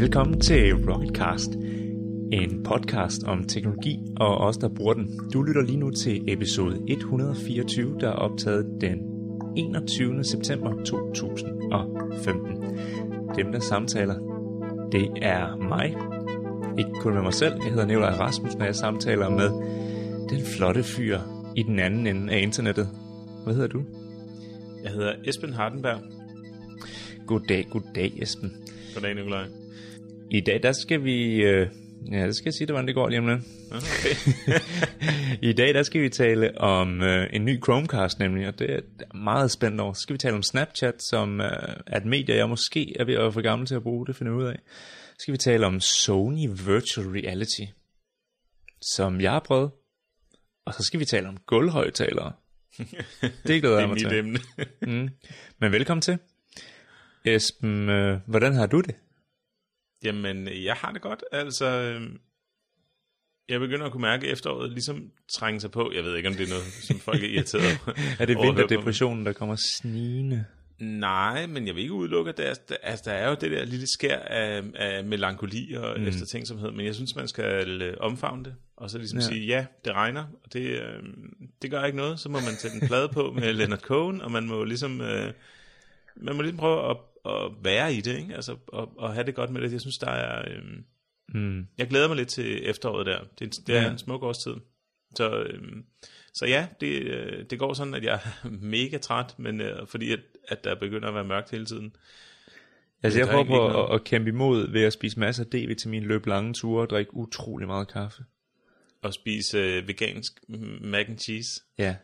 Velkommen til Rocketcast, en podcast om teknologi og os, der bruger den. Du lytter lige nu til episode 124, der er optaget den 21. september 2015. Dem, der samtaler, det er mig. Ikke kun med mig selv, jeg hedder Nikolaj Rasmussen, og jeg samtaler med den flotte fyr i den anden ende af internettet. Hvad hedder du? Jeg hedder Esben Hardenberg. Goddag Esben. Goddag Nikolaj. I dag der skal vi, det skal jeg sige, hvordan det går lige om lidt. Okay. I dag der skal vi tale om en ny Chromecast nemlig, og det er meget spændt over. Så skal vi tale om Snapchat, som er et medie, jeg måske er ved at være for gammel til at bruge, det finder jeg ud af. Så skal vi tale om Sony Virtual Reality, som jeg har prøvet. Og så skal vi tale om gulvhøjtalere. Det glæder jeg mig til. Det er mit emne. Men velkommen til. Esben, hvordan har du det? Jamen, jeg har det godt. Altså, jeg begynder at kunne mærke efteråret ligesom trænge sig på. Jeg ved ikke, om det er noget, som folk er irriteret over. Er det vinterdepressionen, der kommer snigende? Nej, men jeg vil ikke udelukke, at der er jo det der lille skær af melankoli og eftertænksomhed, men jeg synes, man skal omfavne det, og så ligesom sige, ja, det regner, og det gør ikke noget, så må man tage en plade på med Leonard Cohen, og man må ligesom prøve at være i det, ikke? Altså, og have det godt med det. Jeg synes, der er... Jeg glæder mig lidt til efteråret der. Det er en smuk årstid. Så ja, det går sådan, at jeg er mega træt, men fordi at der begynder at være mørkt hele tiden. Altså jeg prøver på at kæmpe imod ved at spise masser af D-vitamin, løbe lange ture og drikke utrolig meget kaffe. Og spise vegansk mac and cheese. Ja.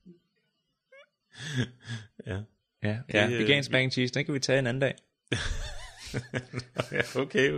Ja, vegansk mac and cheese, den kan vi tage en anden dag. Okay.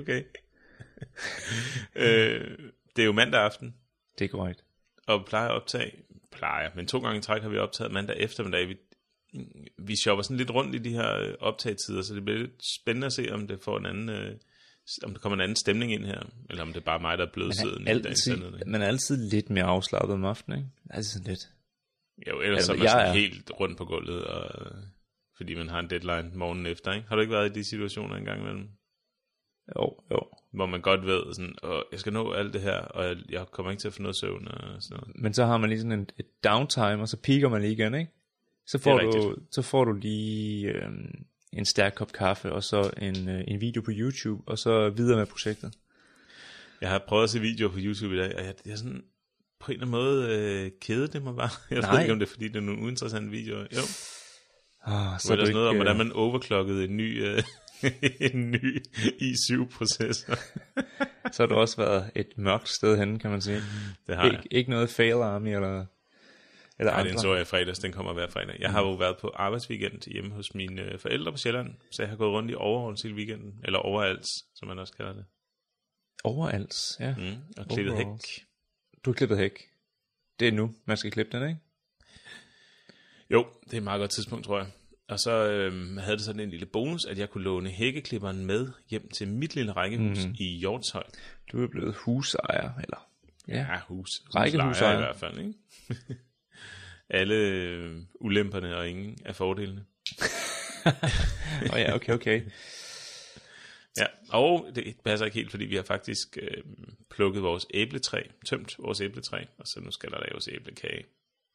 Det er jo mandag aften. Det er korrekt. Og men 2 gange i træk har vi optaget mandag eftermiddag. Vi shopper sådan lidt rundt i de her optagetider, så det bliver lidt spændende at se, om det får om der kommer en anden stemning ind her, eller om det er bare mig, der er blevet siden. Man er altid lidt mere afslappet om aftenen, ikke? Altså sådan lidt. Jo, ellers er man sådan helt rundt på gulvet, fordi man har en deadline morgenen efter, ikke? Har du ikke været i de situationer engang imellem? Jo. Hvor man godt ved, sådan, jeg skal nå alt det her, og jeg kommer ikke til at få noget søvn og sådan noget. Men så har man lige sådan et downtime, og så piker man lige igen, ikke? Så får du lige en stærk kop kaffe, og så en video på YouTube, og så videre med projektet. Jeg har prøvet at se videoer på YouTube i dag, og jeg er sådan på en eller anden måde kede det mig bare. Jeg ved ikke, om det er, fordi det er nogle uinteressante videoer. Jo. Så er der noget om, hvordan man overclockede en ny i7-processor. Så har du også været et mørkt sted henne, kan man sige. Det har jeg. Ikke noget Fail Army eller nej, den så jeg i fredags, den kommer hver fredag. Jeg har jo været på arbejdsweekend hjemme hos mine forældre på Sjælland, så jeg har gået rundt i Overholds hele weekenden, eller overalt, som man også kalder det. Overalt, ja. Og klippet hæk. Du har klippet hæk. Det er nu, man skal klippe den, ikke? Jo, det er et meget godt tidspunkt, tror jeg. Og så havde det sådan en lille bonus, at jeg kunne låne hækkeklipperen med hjem til mit lille rækkehus i Hjortshøj. Du er blevet husejer, eller? Ja, rækkehusejer i hvert fald, ikke? Alle ulemperne og ingen af fordelene. Ja, okay. Ja, og det passer ikke helt, fordi vi har faktisk plukket vores æbletræ, tømt vores æbletræ, og så nu skal der laves æblekage.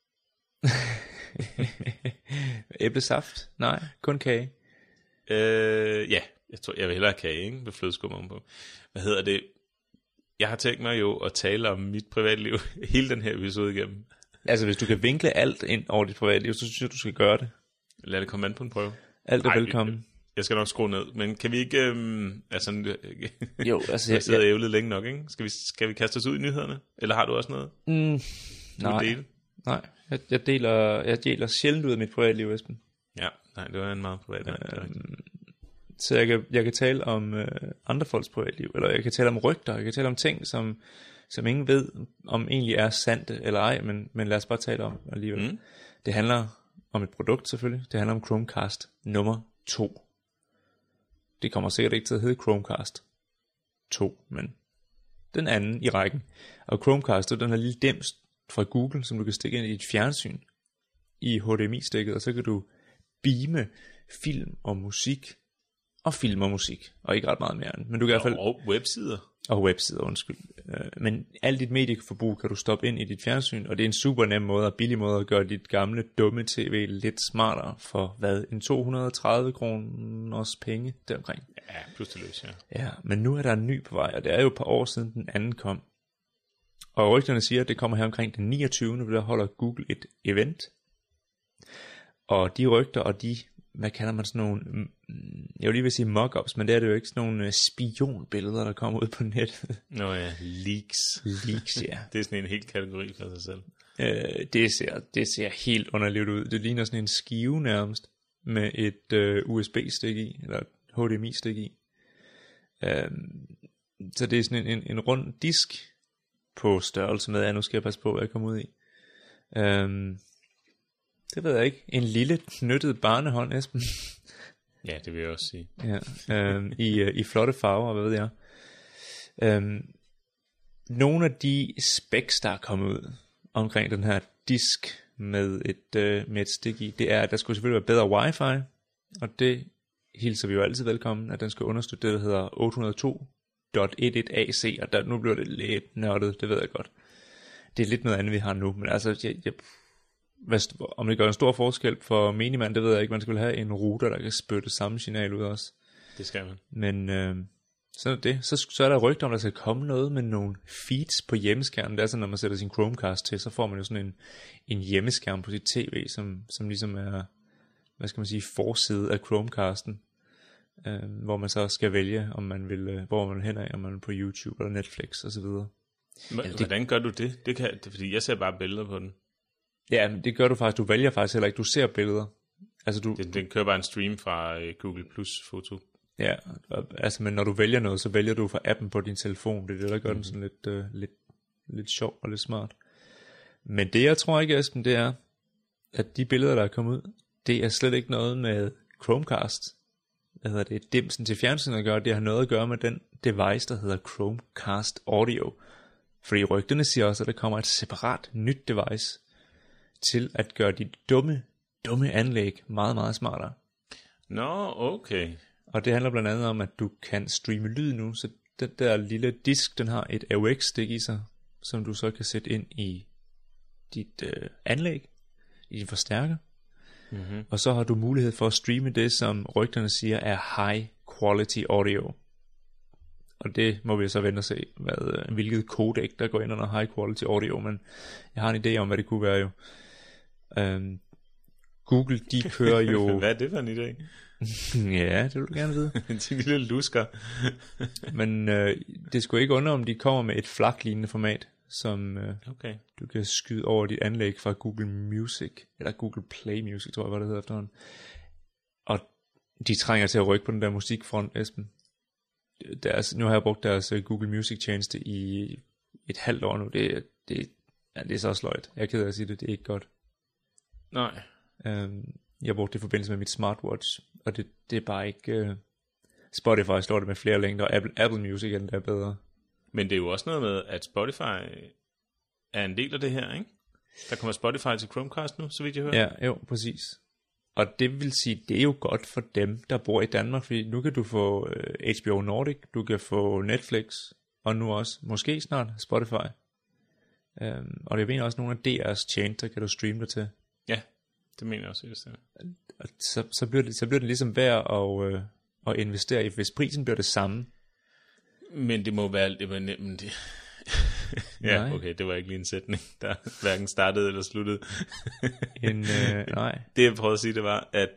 Æblesaft? Nej, kun kage. Ja, jeg vil hellere have kage, ikke? Med flødeskum ovenpå. Hvad hedder det? Jeg har tænkt mig jo at tale om mit privatliv hele den her episode igennem. Altså, hvis du kan vinkle alt ind over dit privatliv, så synes jeg, du skal gøre det. Lad det komme an på en prøve. Alt er velkommen. Jeg skal nok skrue ned, men kan vi ikke... Jo, altså... Jeg sidder ævlet længe nok, ikke? Skal vi kaste os ud i nyhederne? Eller har du også noget? Nej, jeg deler sjældent ud af mit privatliv, Esben. Ja, nej, det var en meget privat. Så jeg kan tale om andre folks privatliv, eller jeg kan tale om rygter, jeg kan tale om ting, som ingen ved, om egentlig er sandt eller ej, men lad os bare tale om alligevel. Det handler om et produkt selvfølgelig, det handler om Chromecast nummer 2. Det kommer sikkert ikke til at hedde Chromecast 2, men den anden i rækken. Og Chromecast, det er den her lille dims fra Google, som du kan stikke ind i et fjernsyn i HDMI-stikket, og så kan du beame film og musik og filmer musik, og ikke ret meget mere. Men du kan i hvert fald... Og websider. Og websider, undskyld. Men alt dit medieforbrug kan du stoppe ind i dit fjernsyn, og det er en super nem måde og billig måde at gøre dit gamle, dumme tv lidt smartere for, en 230 kroners penge deromkring. Ja, pludselig løs, ja. Ja, men nu er der en ny på vej, og det er jo et par år siden den anden kom. Og rygterne siger, at det kommer her omkring den 29. Der holder Google et event. Og de rygter, og de, hvad kalder man sådan nogle, jeg vil lige vil sige mock-ups, men det er det jo ikke, sådan nogle spionbilleder, der kommer ud på nettet. Nå ja, leaks. Leaks, ja. Det er sådan en helt kategori for sig selv. Det ser helt underligt ud. Det ligner sådan en skive nærmest, med et USB-stik i, eller et HDMI-stik i. Så det er sådan en rund disk på størrelse med, nu skal jeg passe på, hvad jeg kommer ud i. Det ved jeg ikke. En lille knyttet barnehånd, Esben. Ja, det vil jeg også sige. Ja, i flotte farver, hvad ved jeg. Nogle af de specs, der er kommet ud omkring den her disk med et stik i, det er, at der skulle selvfølgelig være bedre wifi, og det hilser vi jo altid velkommen, at den skal understøtte det, der hedder 802.11ac, og nu bliver det lidt nørdet, det ved jeg godt. Det er lidt noget andet, vi har nu, men altså, om det gør en stor forskel for minimand, det ved jeg ikke. Man skulle have en router, der kan spytte samme signal ud også. Det skal man. Men så er det. Så er der rygter om, der skal komme noget med nogle feeds på hjemmeskærmen. Det er sådan, når man sætter sin Chromecast til, så får man jo sådan en hjemmeskærm på sit tv, som ligesom er, hvad skal man sige, forside af Chromecasten. Hvor man så skal vælge, om man vil, hvor man vil hen af, om man vil på YouTube eller Netflix og så videre. Hvordan gør du det? Det fordi jeg ser bare billeder på den. Ja, men det gør du faktisk. Du vælger faktisk heller ikke. Du ser billeder. Altså den kører bare en stream fra Google Plus Foto. Ja, altså, men når du vælger noget, så vælger du fra appen på din telefon. Det er det, der gør den sådan lidt sjov og lidt smart. Men det, jeg tror ikke, Esben, det er, at de billeder, der er kommet ud, det er slet ikke noget med Chromecast. Det er dimsen til fjernsynet at gøre. Det har noget at gøre med den device, der hedder Chromecast Audio. Fordi rygterne siger også, at der kommer et separat nyt device til at gøre dit dumme anlæg meget, meget smartere. Nå, okay. Og det handler blandt andet om, at du kan streame lyd nu, så den der lille disk, den har et AUX-stik i sig, som du så kan sætte ind i dit anlæg, i din forstærker. Mm-hmm. Og så har du mulighed for at streame det, som rygterne siger er high quality audio. Og det må vi så vente og se, hvilket codec, der går ind under high quality audio, men jeg har en idé om, hvad det kunne være jo. Google, de kører jo... Hvad er det for en idé? Ja, det vil du gerne vide. De lille lusker. Men det skulle ikke undre, om de kommer med et FLAC-lignende format, som du kan skyde over dit anlæg fra Google Music, eller Google Play Music, tror jeg, hvad det hedder efterhånden. Og de trænger til at rykke på den der musikfront, Esben. Nu har jeg brugt deres Google Music tjeneste i et halvt år nu. Det er så sløjt. Jeg er ked af at sige det, det er ikke godt. Nej. Jeg brugte det i forbindelse med mit smartwatch, og det er bare ikke... Spotify slår det med flere længder, og Apple Music er den der bedre. Men det er jo også noget med, at Spotify er en del af det her, ikke? Der kommer Spotify til Chromecast nu, så vidt jeg hører. Ja, jo, præcis. Og det vil sige, det er jo godt for dem, der bor i Danmark, fordi nu kan du få HBO Nordic, du kan få Netflix, og nu også, måske snart, Spotify. Og jeg mener også, nogle af DR's tjenester kan du streame det til. Ja, det mener jeg også, det er. Så bliver det ligesom værd at investere i, hvis prisen bliver det samme. Men det må være... Det. Ja, okay, det var ikke lige en sætning, der hverken startede eller sluttede. Nej. Det jeg prøvede at sige, det var, at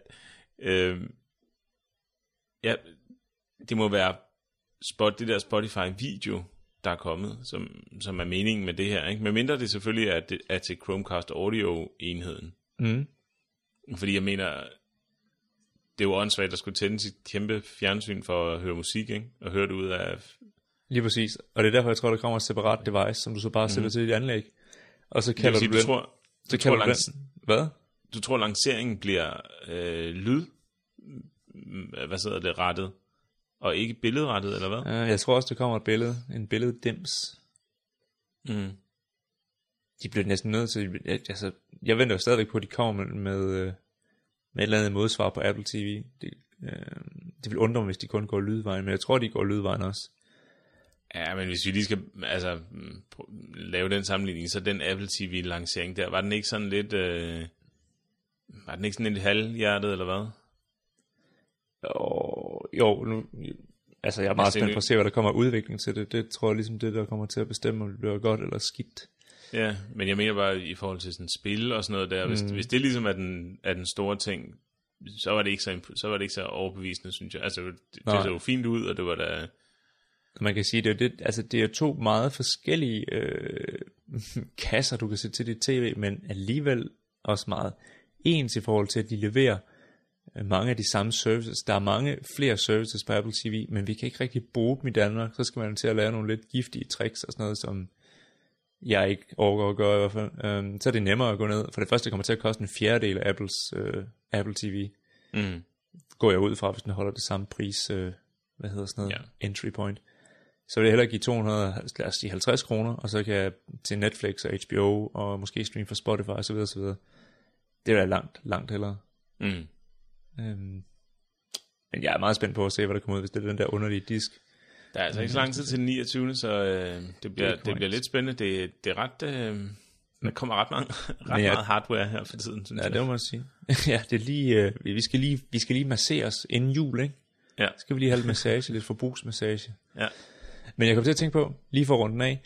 det må være det der Spotify-video, der er kommet, som er meningen med det her, ikke? Men mindre det selvfølgelig er til Chromecast Audio-enheden. Mm. Fordi jeg mener, det er jo åndssvagt at skulle tænde sit kæmpe fjernsyn for at høre musik, ikke? Og høre det ud af... Lige præcis. Og det er derfor, jeg tror, der kommer et separat device, som du så bare sætter til dit anlæg. Og så kalder du den... Hvad? Du tror, lanceringen bliver rettet, og ikke billedrettet, eller hvad? Jeg tror også, der kommer et billede. En billeddims. Mm. De bliver næsten nødt til... Altså, jeg venter jo stadigvæk på, at de kommer med et eller andet modsvar på Apple TV. det vil undre mig, hvis de kun går lydvejen, men jeg tror, de går lydvejen også. Ja, men hvis vi lige skal lave den sammenligning, så den Apple TV-lancering der, var den ikke sådan lidt... var den ikke sådan lidt halvhjertet, eller hvad? Jo, nu... Altså, jeg er meget spændt på at se, hvad der kommer af udvikling til det. Det tror jeg ligesom det, der kommer til at bestemme, om det bliver godt eller skidt. Ja, men jeg mener bare i forhold til sådan spil og sådan noget der, hvis det ligesom er den store ting, så var det ikke så overbevisende, synes jeg. Altså, det så jo fint ud, og det var da... Man kan sige, det er 2 meget forskellige kasser, du kan se til dit tv, men alligevel også meget ens i forhold til, at de leverer mange af de samme services. Der er mange flere services på Apple TV, men vi kan ikke rigtig bruge dem i Danmark. Så skal man til at lave nogle lidt giftige tricks og sådan noget, som jeg ikke overgår at gøre i hvert fald. Så er det nemmere at gå ned. For det første kommer til at koste 1/4 af Apples Apple TV. Går jeg ud fra, hvis den holder det samme pris, entry point. Så vil jeg hellere give 250 kroner, og så kan jeg til Netflix og HBO, og måske streame fra Spotify osv. osv. Det er da langt hellere. Men jeg er meget spændt på at se, hvad der kommer ud, hvis det er den der underlige disk. Der er altså ikke så lang tid til den 29. Så det bliver lidt spændende. Det er ret... der kommer ret meget hardware her for tiden, synes jeg. Det må man sige. Ja, det er lige... vi skal lige massere os inden jul, ikke? Ja. Så skal vi lige have lidt massage, lidt forbrugsmassage. Ja. Men jeg kom til at tænke på, lige for runden af,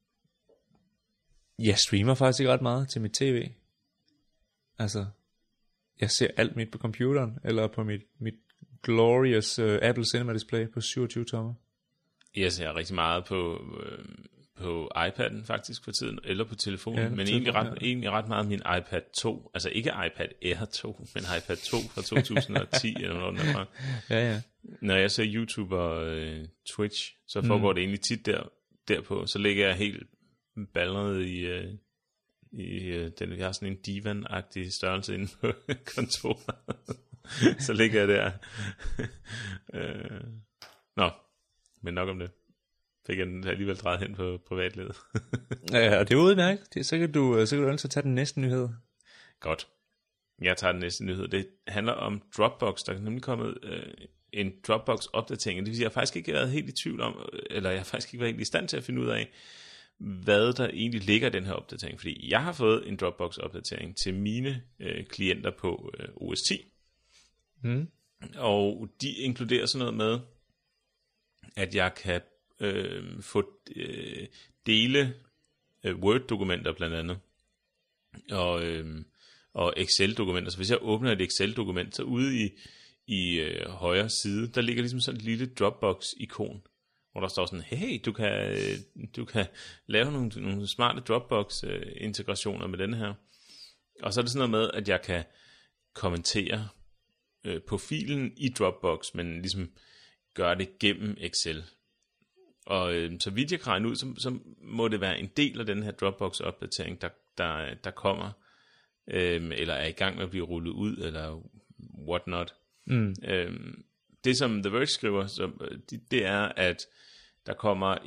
jeg streamer faktisk ikke ret meget til mit tv. Altså, jeg ser alt mit på computeren, eller på mit glorious Apple Cinema Display på 27 tommer. Jeg ser rigtig meget på iPad'en faktisk for tiden, eller på telefonen, ja, men egentlig ret meget min iPad 2, altså ikke iPad Air 2, men iPad 2 fra 2010, eller noget derfra. Ja. Når jeg ser YouTube og Twitch, så foregår det egentlig tit derpå, så ligger jeg helt balleret i den, jeg har sådan en divan-agtig størrelse inde på kontoret. Så ligger jeg der. Men nok om det. Fik jeg den alligevel drejet hen på privatlivet. Ja, og det er udmærket. Så kan du altså tage den næste nyhed. Godt. Jeg tager den næste nyhed. Det handler om Dropbox. Der er nemlig kommet en Dropbox-opdatering. Det vil sige, jeg har faktisk ikke været helt i tvivl om, eller jeg har faktisk ikke været helt i stand til at finde ud af, hvad der egentlig ligger i den her opdatering. Fordi jeg har fået en Dropbox-opdatering til mine klienter på OS 10. Og de inkluderer sådan noget med, at jeg kan få dele Word-dokumenter blandt andet, og Excel-dokumenter. Så hvis jeg åbner et Excel-dokument, så ude i højre side, der ligger ligesom sådan et lille Dropbox-ikon, hvor der står sådan, hey, du kan lave nogle smarte Dropbox-integrationer med denne her. Og så er det sådan noget med, at jeg kan kommentere på filen i Dropbox, men ligesom gøre det gennem Excel. Og så vidt jeg kan regne ud, så må det være en del af den her Dropbox-opdatering, der kommer, eller er i gang med at blive rullet ud, eller whatnot. Det som The Verge skriver, det er, at der kommer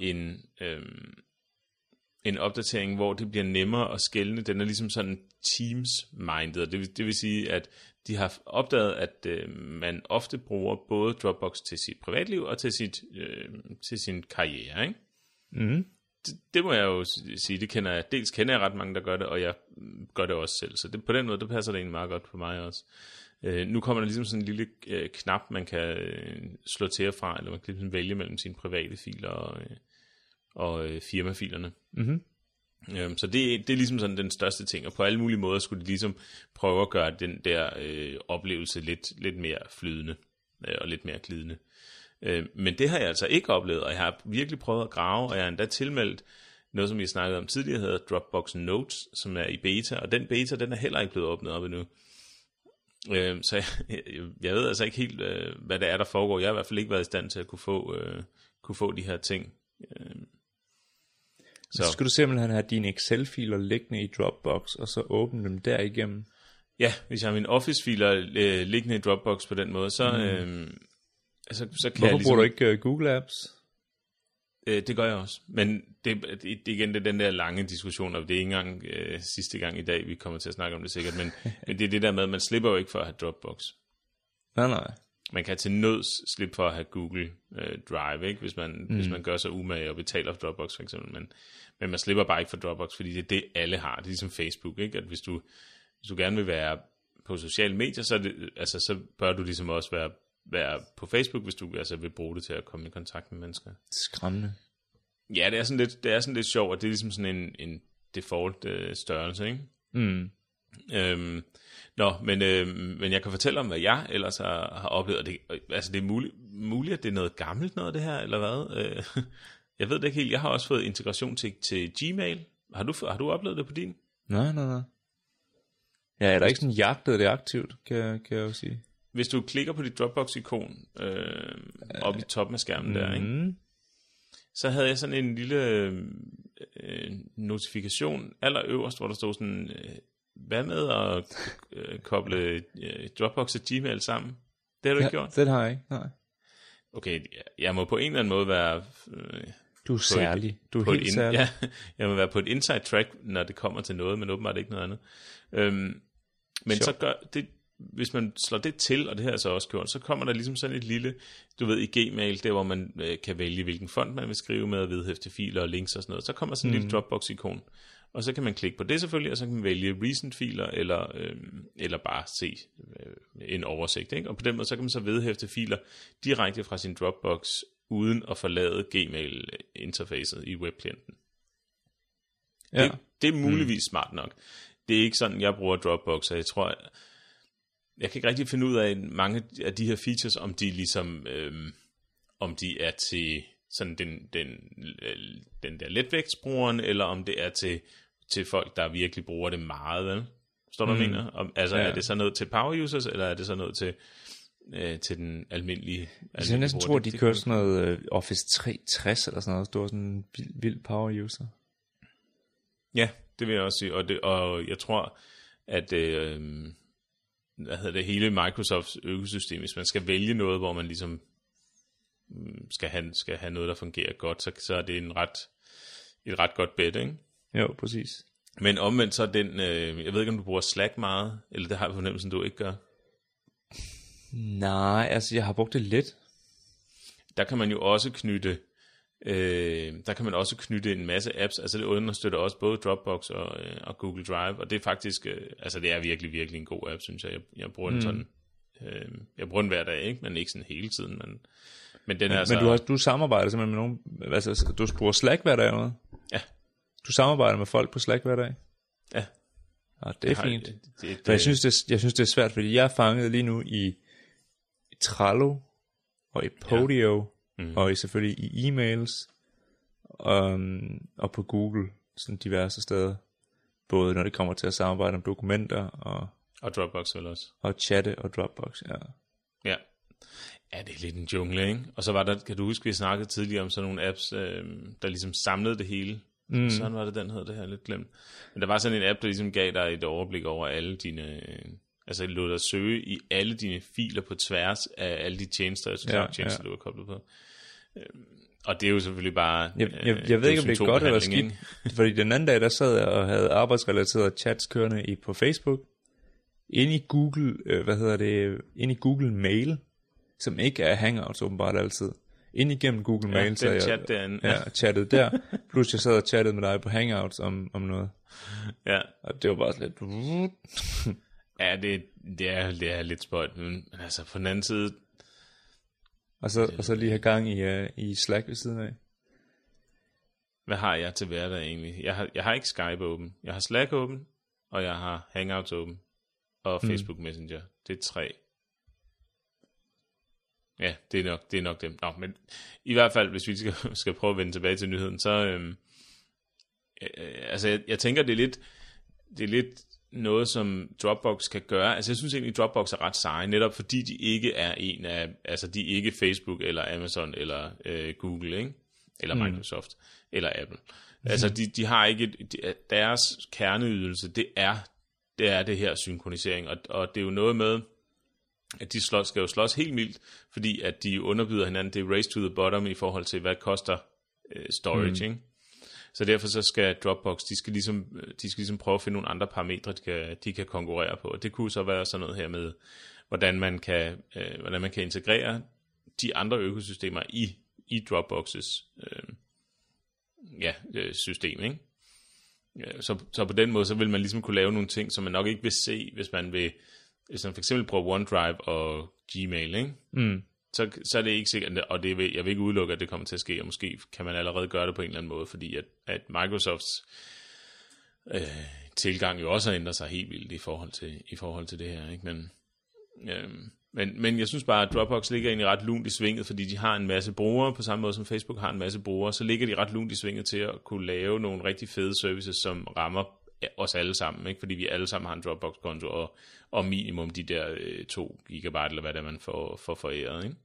en opdatering, hvor det bliver nemmere at skelne. Den er ligesom sådan Teams-minded. Det vil sige, at de har opdaget, at man ofte bruger både Dropbox til sit privatliv og til sin karriere, ikke? Det må jeg jo sige, dels kender jeg ret mange, der gør det, og jeg gør det også selv. Så på den måde, der passer det egentlig meget godt på mig også. Nu kommer der ligesom sådan en lille knap, man kan slå til og fra, eller man kan ligesom vælge mellem sine private filer og firmafilerne. Så det er ligesom sådan den største ting, og på alle mulige måder skulle de ligesom prøve at gøre den der oplevelse lidt mere flydende og lidt mere glidende. Men det har jeg altså ikke oplevet, og jeg har virkelig prøvet at grave, og jeg har endda tilmeldt noget, som vi snakkede om tidligere, hedder Dropbox Notes, som er i beta, og den beta, den er heller ikke blevet åbnet op endnu. Så jeg ved altså ikke helt, hvad det er, der foregår. Jeg har i hvert fald ikke været i stand til at kunne få de her ting. Så skal du simpelthen have dine Excel-filer liggende i Dropbox, og så åbne dem derigennem? Ja, hvis jeg har mine Office-filer liggende i Dropbox på den måde, så kan Hvorfor jeg ligesom... Hvorfor bruger du ikke Google Apps? Det gør jeg også. Men det igen, det er den der lange diskussion, og det er ikke engang sidste gang i dag, vi kommer til at snakke om det sikkert, men det er det der med, at man slipper jo ikke for at have Dropbox. Nej. man kan til nøds slippe for at have Google Drive, ikke? Hvis man gør sig umage og betaler for Dropbox for eksempel, men man slipper bare ikke for Dropbox, fordi det er det, alle har. Det er ligesom Facebook, ikke? At hvis du gerne vil være på sociale medier, så bør du ligesom også være på Facebook, hvis du altså vil bruge det til at komme i kontakt med mennesker. Skræmmende. Ja, det er sådan lidt sjovt, og det er ligesom sådan en default størrelse, ikke? Men jeg kan fortælle om, hvad jeg ellers har oplevet. Det er muligt, at det er noget gammelt noget, det her, eller hvad? Jeg ved det ikke helt. Jeg har også fået integration til Gmail. Har du oplevet det på din? Nej. Ja, er der ikke sådan jagtet det aktivt, kan jeg jo sige. Hvis du klikker på dit Dropbox-ikon oppe i toppen af skærmen der, ikke? Så havde jeg sådan en lille notifikation allerøverst, hvor der stod sådan, hvad med at koble Dropbox og Gmail sammen? Det har du ikke gjort? Det har jeg ikke, nej. Okay, jeg må på en eller anden måde være... Du er særlig. Du er helt særlig. Ja, jeg må være på et inside track, når det kommer til noget, men åbenbart ikke noget andet. Men så gør det, hvis man slår det til, og det her er så også gjort, så kommer der ligesom sådan et lille, du ved, i Gmail, der hvor man kan vælge, hvilken font man vil skrive med, og vedhæfte filer og links og sådan noget. Så kommer sådan en lille Dropbox-ikon, og så kan man klikke på det selvfølgelig, og så kan man vælge recent-filer, eller bare se en oversigt, ikke? Og på den måde, så kan man så vedhæfte filer direkte fra sin Dropbox, uden at forlade Gmail-interfacet i webklienten. Ja. Det er muligvis smart nok. Det er ikke sådan, jeg bruger Dropbox, og jeg tror, jeg kan ikke rigtig finde ud af mange af de her features, om de ligesom, om de er til sådan den der letvægtsbrugeren, eller om det er til folk, der virkelig bruger det meget, vel? Forstår du, hvad jeg mener? Altså, er det så noget til power users, eller er det så noget til den almindelige jeg næsten tror, de kører sådan noget Office 360 eller sådan noget, det var sådan en vild power user. Ja, det vil jeg også sige, og jeg tror, at hele Microsofts økosystem, hvis man skal vælge noget, hvor man ligesom skal have noget, der fungerer godt, så er det et ret godt bet, ikke? Jo, præcis. Men omvendt så er den, jeg ved ikke, om du bruger Slack meget, eller det har jeg fornemmelsen, du ikke gør. Nej, altså jeg har brugt det lidt. Der kan man jo også knytte en masse apps, altså det understøtter også både Dropbox og Google Drive, og det er faktisk, altså det er virkelig, virkelig en god app, synes jeg. Jeg bruger den sådan, jeg bruger den hver dag, ikke? Men ikke sådan hele tiden, men den er altså... Men du samarbejder simpelthen med nogen, altså du bruger Slack hver dag eller noget? Ja. Du samarbejder med folk på Slack hver dag? Ja. Og det er fint. For jeg synes det er svært, fordi jeg er fanget lige nu i Trello, og i Podio, og selvfølgelig i e-mails, og på Google, sådan diverse steder. Både når det kommer til at samarbejde om dokumenter, og Dropbox vel også. Og chatte og Dropbox, ja. Ja. Ja, det er lidt en jungle, ikke? Og så var der, kan du huske, vi snakkede tidligere om sådan nogle apps, der ligesom samlede det hele. Sådan var den hed, det her lidt glemt. Men der var sådan en app, der ligesom gav dig et overblik over alle dine... Altså lod dig søge i alle dine filer på tværs af alle de tjenester, tjenester du er koblet på. Og det er jo selvfølgelig bare... Jeg ved ikke, om det er godt eller skidt. Fordi den anden dag, der sad jeg og havde arbejdsrelaterede chats kørende på Facebook. Inde i Google, inde i Google Mail, som ikke er Hangouts åbenbart altid. Ind igennem Google Mail, så jeg chattede der. Plus jeg sad og chattede med dig på Hangouts om noget. Ja. Og det var bare lidt... Ja, det er lidt spøjt, men altså på den anden side... Og så lige have gang i Slack ved siden af. Hvad har jeg til hverdag egentlig? Jeg har ikke Skype åben. Jeg har Slack åben, og jeg har Hangouts åben, og Facebook Messenger. Det er 3. Ja, det er nok dem. Nå, men i hvert fald, hvis vi skal prøve at vende tilbage til nyheden, så... altså, jeg tænker, det er lidt noget, som Dropbox kan gøre. Altså, jeg synes egentlig, Dropbox er ret seje, netop fordi de ikke er en af... Altså, de er ikke Facebook, eller Amazon, eller Google, ikke? Eller Microsoft, eller Apple. Altså, de har ikke... Deres kerneydelse, det er det her synkronisering, og det er jo noget med... at de skal jo slås helt mildt, fordi at de underbyder hinanden. Det er race to the bottom i forhold til, hvad koster storage, ikke? Så derfor så skal Dropbox, de skal ligesom prøve at finde nogle andre parametre, de kan konkurrere på. Og det kunne så være sådan noget her hvordan man kan integrere de andre økosystemer i Dropboxes system, ikke? Så på den måde, så vil man ligesom kunne lave nogle ting, som man nok ikke vil se, hvis man for eksempel bruger OneDrive og Gmail, ikke? Så er det ikke sikkert, og jeg vil ikke udelukke, at det kommer til at ske, og måske kan man allerede gøre det på en eller anden måde, fordi at Microsofts tilgang jo også har ændret sig helt vildt i forhold til det her, ikke? Men jeg synes bare, at Dropbox ligger egentlig ret lunt i svinget, fordi de har en masse brugere, på samme måde som Facebook har en masse brugere, så ligger de ret lunt i svinget til at kunne lave nogle rigtig fede services, som rammer os alle sammen, ikke? Fordi vi alle sammen har en Dropbox-konto, og minimum de der 2 gigabyte, eller hvad det er, man får foræret, ikke?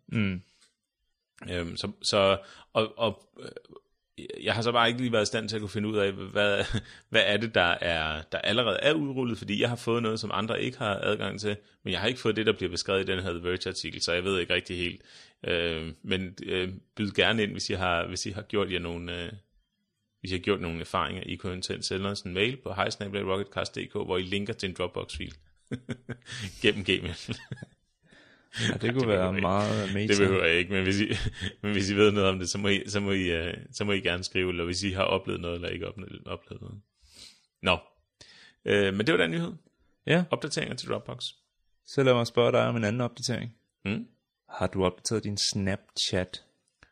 Jeg har så bare ikke lige været i stand til at kunne finde ud af, hvad er det, der allerede er udrullet, fordi jeg har fået noget, som andre ikke har adgang til, men jeg har ikke fået det, der bliver beskrevet i den her The Verge-artikel, så jeg ved ikke rigtig helt. Men byd gerne ind, hvis I har gjort jer nogle erfaringer. I kunne sende os en mail på hi@rocketcast.dk, hvor I linker til en Dropbox-fil gennem Gmail. Ja, det kunne være meget amazing. Det behøver jeg ikke, men hvis I ved noget om det, så må I gerne skrive, eller hvis I har oplevet noget, eller ikke oplevet noget. Nå, men det var den nyhed. Ja. Opdateringer til Dropbox. Så lad mig spørge dig om en anden opdatering. Har du opdateret din Snapchat?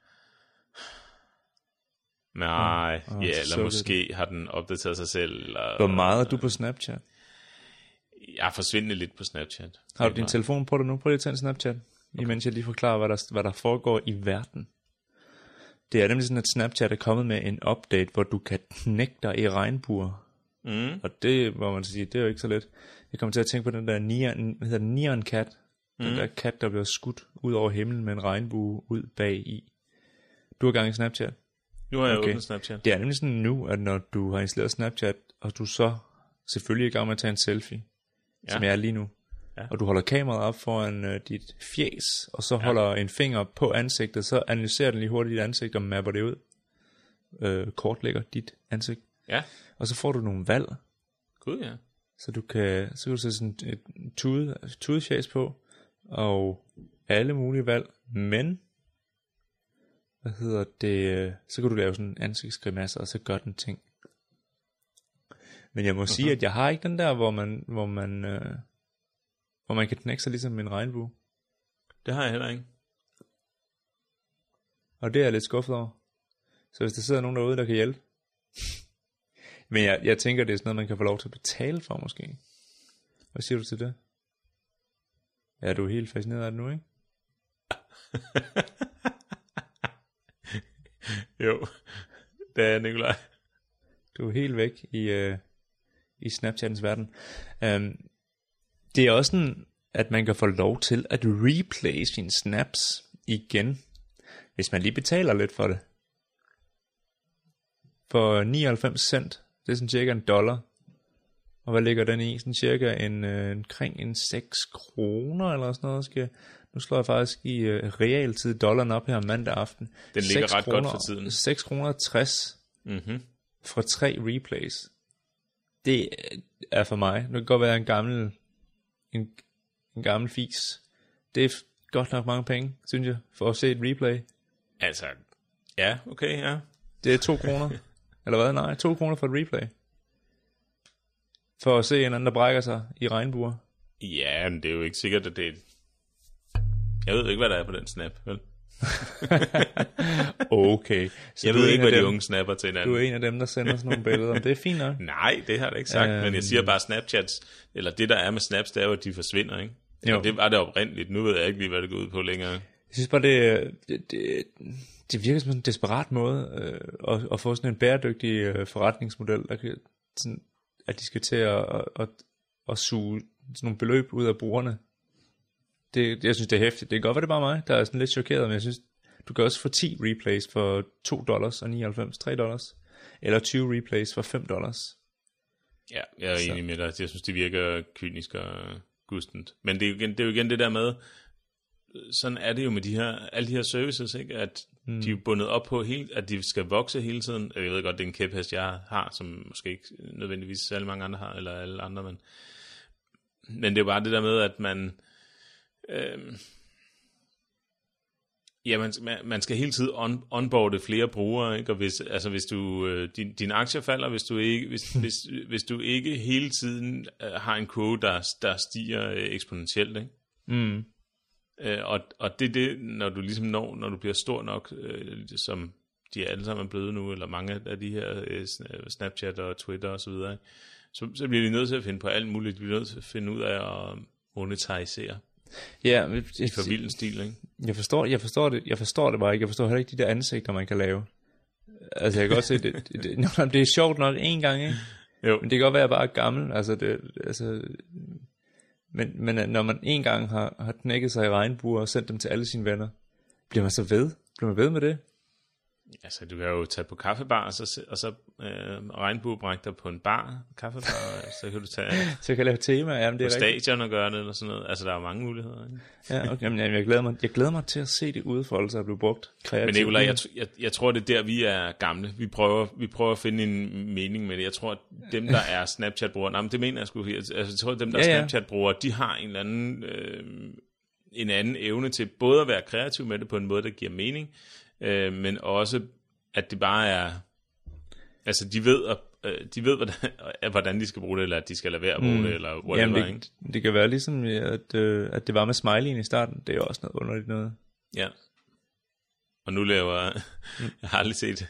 Nej, eller måske har den opdateret sig selv. Eller, hvor meget er du på Snapchat? Jeg er forsvindende lidt på Snapchat. Har du din telefon på dig nu? Prøv lige at tage en Snapchat, imens jeg lige forklarer, hvad der foregår i verden. Det er nemlig sådan, at Snapchat er kommet med en update, hvor du kan knække dig i regnbuer. Og det, hvor man sige, det er jo ikke så let. Jeg kommer til at tænke på den der Neon Cat. Den der kat, der bliver skudt ud over himlen med en regnbue ud bag i. Du har gang i Snapchat? Nu har jeg åbnet Snapchat. Det er nemlig sådan nu, at når du har installeret Snapchat, og du så selvfølgelig er i gang med at tage en selfie, som jeg er lige nu, og du holder kameraet op foran dit fjes, og så holder en finger på ansigtet, så analyserer den lige hurtigt dit ansigt og mapper det ud. Kortlægger dit ansigt. Ja. Og så får du nogle valg. Gud, ja. Så kan du sætte sådan et tudefjes på, og alle mulige valg, men så kan du lave sådan en ansigtsgrimasse, og så gør den ting. Men jeg må sige, at jeg har ikke den der, hvor man kan knække sig ligesom en regnbue. Det har jeg heller ikke. Og det er jeg lidt skuffet over. Så hvis der sidder nogen derude, der kan hjælpe. Men jeg tænker, det er sådan noget, man kan få lov til at betale for måske. Hvad siger du til det? Ja, du er helt fascineret af det nu, ikke? Jo, det er Nikolaj. Du er helt væk i Snapchattens verden. Det er også sådan, at man kan få lov til at replay sine snaps igen, hvis man lige betaler lidt for det. For 99 cent, det er sådan cirka $1. Og hvad ligger den i? Sådan cirka omkring 6 kroner eller sådan noget. Nu slår jeg faktisk i realtid dollaren op her mandag aften. Den ligger ret godt for tiden. 6,60 kroner for 3 replays. Det er for mig. Nu kan godt være en gammel fis. Det er godt nok mange penge, synes jeg, for at se et replay. Altså, ja, okay, ja. Det er 2 kroner. Eller hvad? Nej, 2 kroner for et replay. For at se en anden, der brækker sig i regnbuer. Ja, men det er jo ikke sikkert, at det er... Jeg ved ikke, hvad der er på den snap, vel? Okay. Så jeg ved ikke, hvad de unge snapper til hinanden. Du er en af dem, der sender sådan nogle billeder. Det er fint nok. Nej, det har jeg ikke sagt, men jeg siger bare Snapchats, eller det der er med snaps, det er jo, at de forsvinder, ikke? Jo. Det var det oprindeligt. Nu ved jeg ikke lige, hvad det går ud på længere. Jeg synes bare, det virker som en desperat måde at få sådan en bæredygtig forretningsmodel, der kan, sådan, at de skal til at suge sådan nogle beløb ud af brugerne. Jeg synes, det er hæftigt. Det kan godt være, det er bare mig, der er sådan lidt chokeret, men jeg synes, du kan også få 10 replays for $2.99, $3, eller 20 replays for $5. Ja, jeg er enig med dig. Jeg synes, det virker kynisk og gustent. Men det er jo igen det der med, sådan er det jo med alle de her services, ikke? At de er jo bundet op på, at de skal vokse hele tiden. Jeg ved godt, det er en kæphest, jeg har, som måske ikke nødvendigvis alle mange andre har, eller alle andre, men det er jo bare det der med, at Ja, man skal hele tiden onboarde flere brugere, ikke? Og hvis du din aktier falder, hvis du ikke hele tiden har en kurve, der stiger eksponentielt, ikke? Mm. Og det er det, når du ligesom når du bliver stor nok, som de alle sammen er blevet nu, eller mange af de her Snapchat og Twitter og så videre, ikke? Så bliver de nødt til at finde på alt muligt. De bliver nødt til at finde ud af at monetarisere. Ja, i forvilden stil, ikke? Jeg forstår det bare ikke. Jeg forstår heller ikke de der ansigter, man kan lave. Altså, jeg kan godt se, det er sjovt nok en gang, ikke? Jo. Men det kan godt være, at jeg bare er gammel. Men når man en gang har knækket sig i regnbuer og sendt dem til alle sine venner, bliver man så ved? Bliver man ved med det? Altså, du kan jo tage på kaffebar, og så regnbuebrække dig på en kaffebar, så kan du tage så jeg kan lave tema, jamen det er på stadion og gøre det, eller sådan noget. Altså, der er jo mange muligheder, ikke? Ja, okay, men jeg glæder mig til at se det udfoldelse at blive brugt kreativt. Men Nikolaj, jeg tror, det er der, vi er gamle. Vi prøver at finde en mening med det. Jeg tror, at dem, der er Snapchat-brugere, det mener jeg sgu. Altså, jeg tror, at dem, der er Snapchat-brugere, de har en eller anden, en anden evne til både at være kreativ med det på en måde, der giver mening, men også, at det bare er, altså de ved hvordan de skal bruge det, eller at de skal lade være at bruge det, eller whatever. Jamen det kan være ligesom, at det var med smileyen i starten, det er jo også noget underligt noget. Ja. Og nu laver, jeg har aldrig set,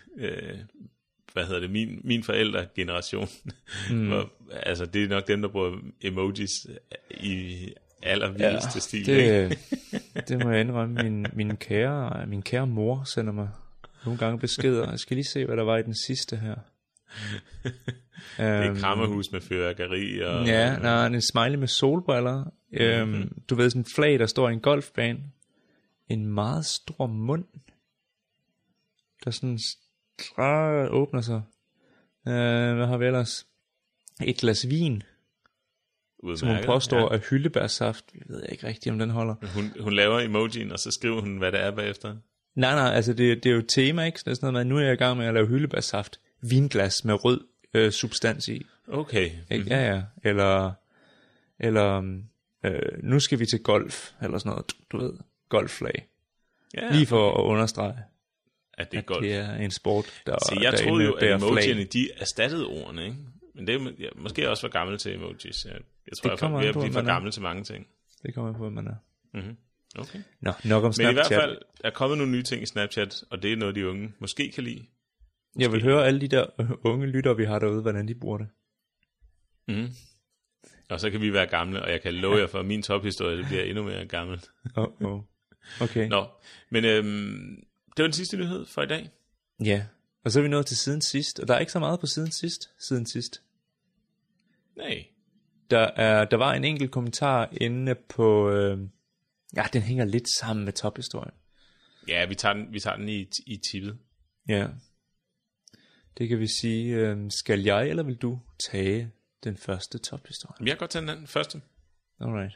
min forældregeneration, altså det er nok dem, der bruger emojis i allervildeste stil. Det må jeg indrømme. Min kære mor sender mig nogle gange beskeder. Jeg skal lige se, hvad der var i den sidste her. Det er krammerhus med fyrværkeri og... Ja, en smiley med solbriller. Du ved, sådan en flag, der står i en golfbane. En meget stor mund, der sådan åbner sig. Hvad har vi ellers? Et glas vin. Udmærket, som hun påstår er hyldebærsaft. Jeg ved ikke rigtigt, om den holder. Hun laver emojien, og så skriver hun, hvad det er bagefter. Nej, altså det er jo et tema, ikke? Det er sådan noget med, nu er jeg i gang med at lave hyldebærsaft. Vinglas med rød substans i. Okay. Ja. Eller nu skal vi til golf, eller sådan noget, du ved, golfflag. Ja, lige for at understrege, at det er golf. Det er en sport, der jeg troede jo, at emojierne, flag. de erstattede ordene, ikke? Men det er måske også for gammel til emojis. Jeg tror, vi er for gammel til mange ting. Det kommer på, at man er. Mm-hmm. Okay. Nå, nok om Snapchat. Men i hvert fald er kommet nogle nye ting i Snapchat, og det er noget, de unge måske kan lide. Jeg vil høre alle de der unge lyttere, vi har derude, hvordan de bruger det. Mm. Og så kan vi være gamle, og jeg kan love jer for, at min tophistorie, det bliver endnu mere gammel. Okay. Nå, men det var den sidste nyhed for i dag. Ja, og så er vi nået til siden sidst, og der er ikke så meget på siden sidst. Nej. Der var en enkelt kommentar inde på, den hænger lidt sammen med tophistorien. Ja, vi tager den i tippet. Ja. Det kan vi sige, skal jeg eller vil du tage den første tophistorie? Jeg kan godt tage den første. Alright.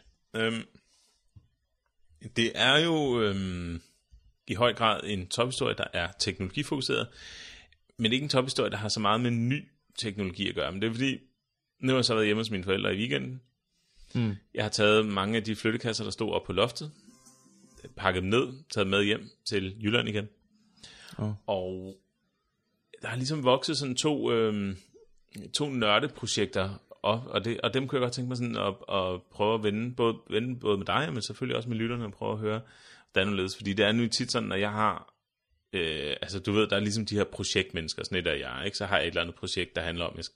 Det er jo i høj grad en tophistorie, der er teknologifokuseret, men ikke en tophistorie, der har så meget med ny teknologi at gøre. Men det er fordi, nu har jeg så været hjemme hos mine forældre i weekenden. Jeg har taget mange af de flyttekasser, der stod op på loftet, pakket dem ned, taget med hjem til Jylland igen. Og der har ligesom vokset sådan to nørdeprojekter op, og dem kunne jeg godt tænke mig sådan at prøve at vende både med dig, men selvfølgelig også med lytterne, og prøve at høre, hvordan det ledes. Fordi det er nu tit sådan, når jeg har, altså du ved, der er ligesom de her projektmennesker, sådan et af jer, ikke? Så har jeg et eller andet projekt, der handler om,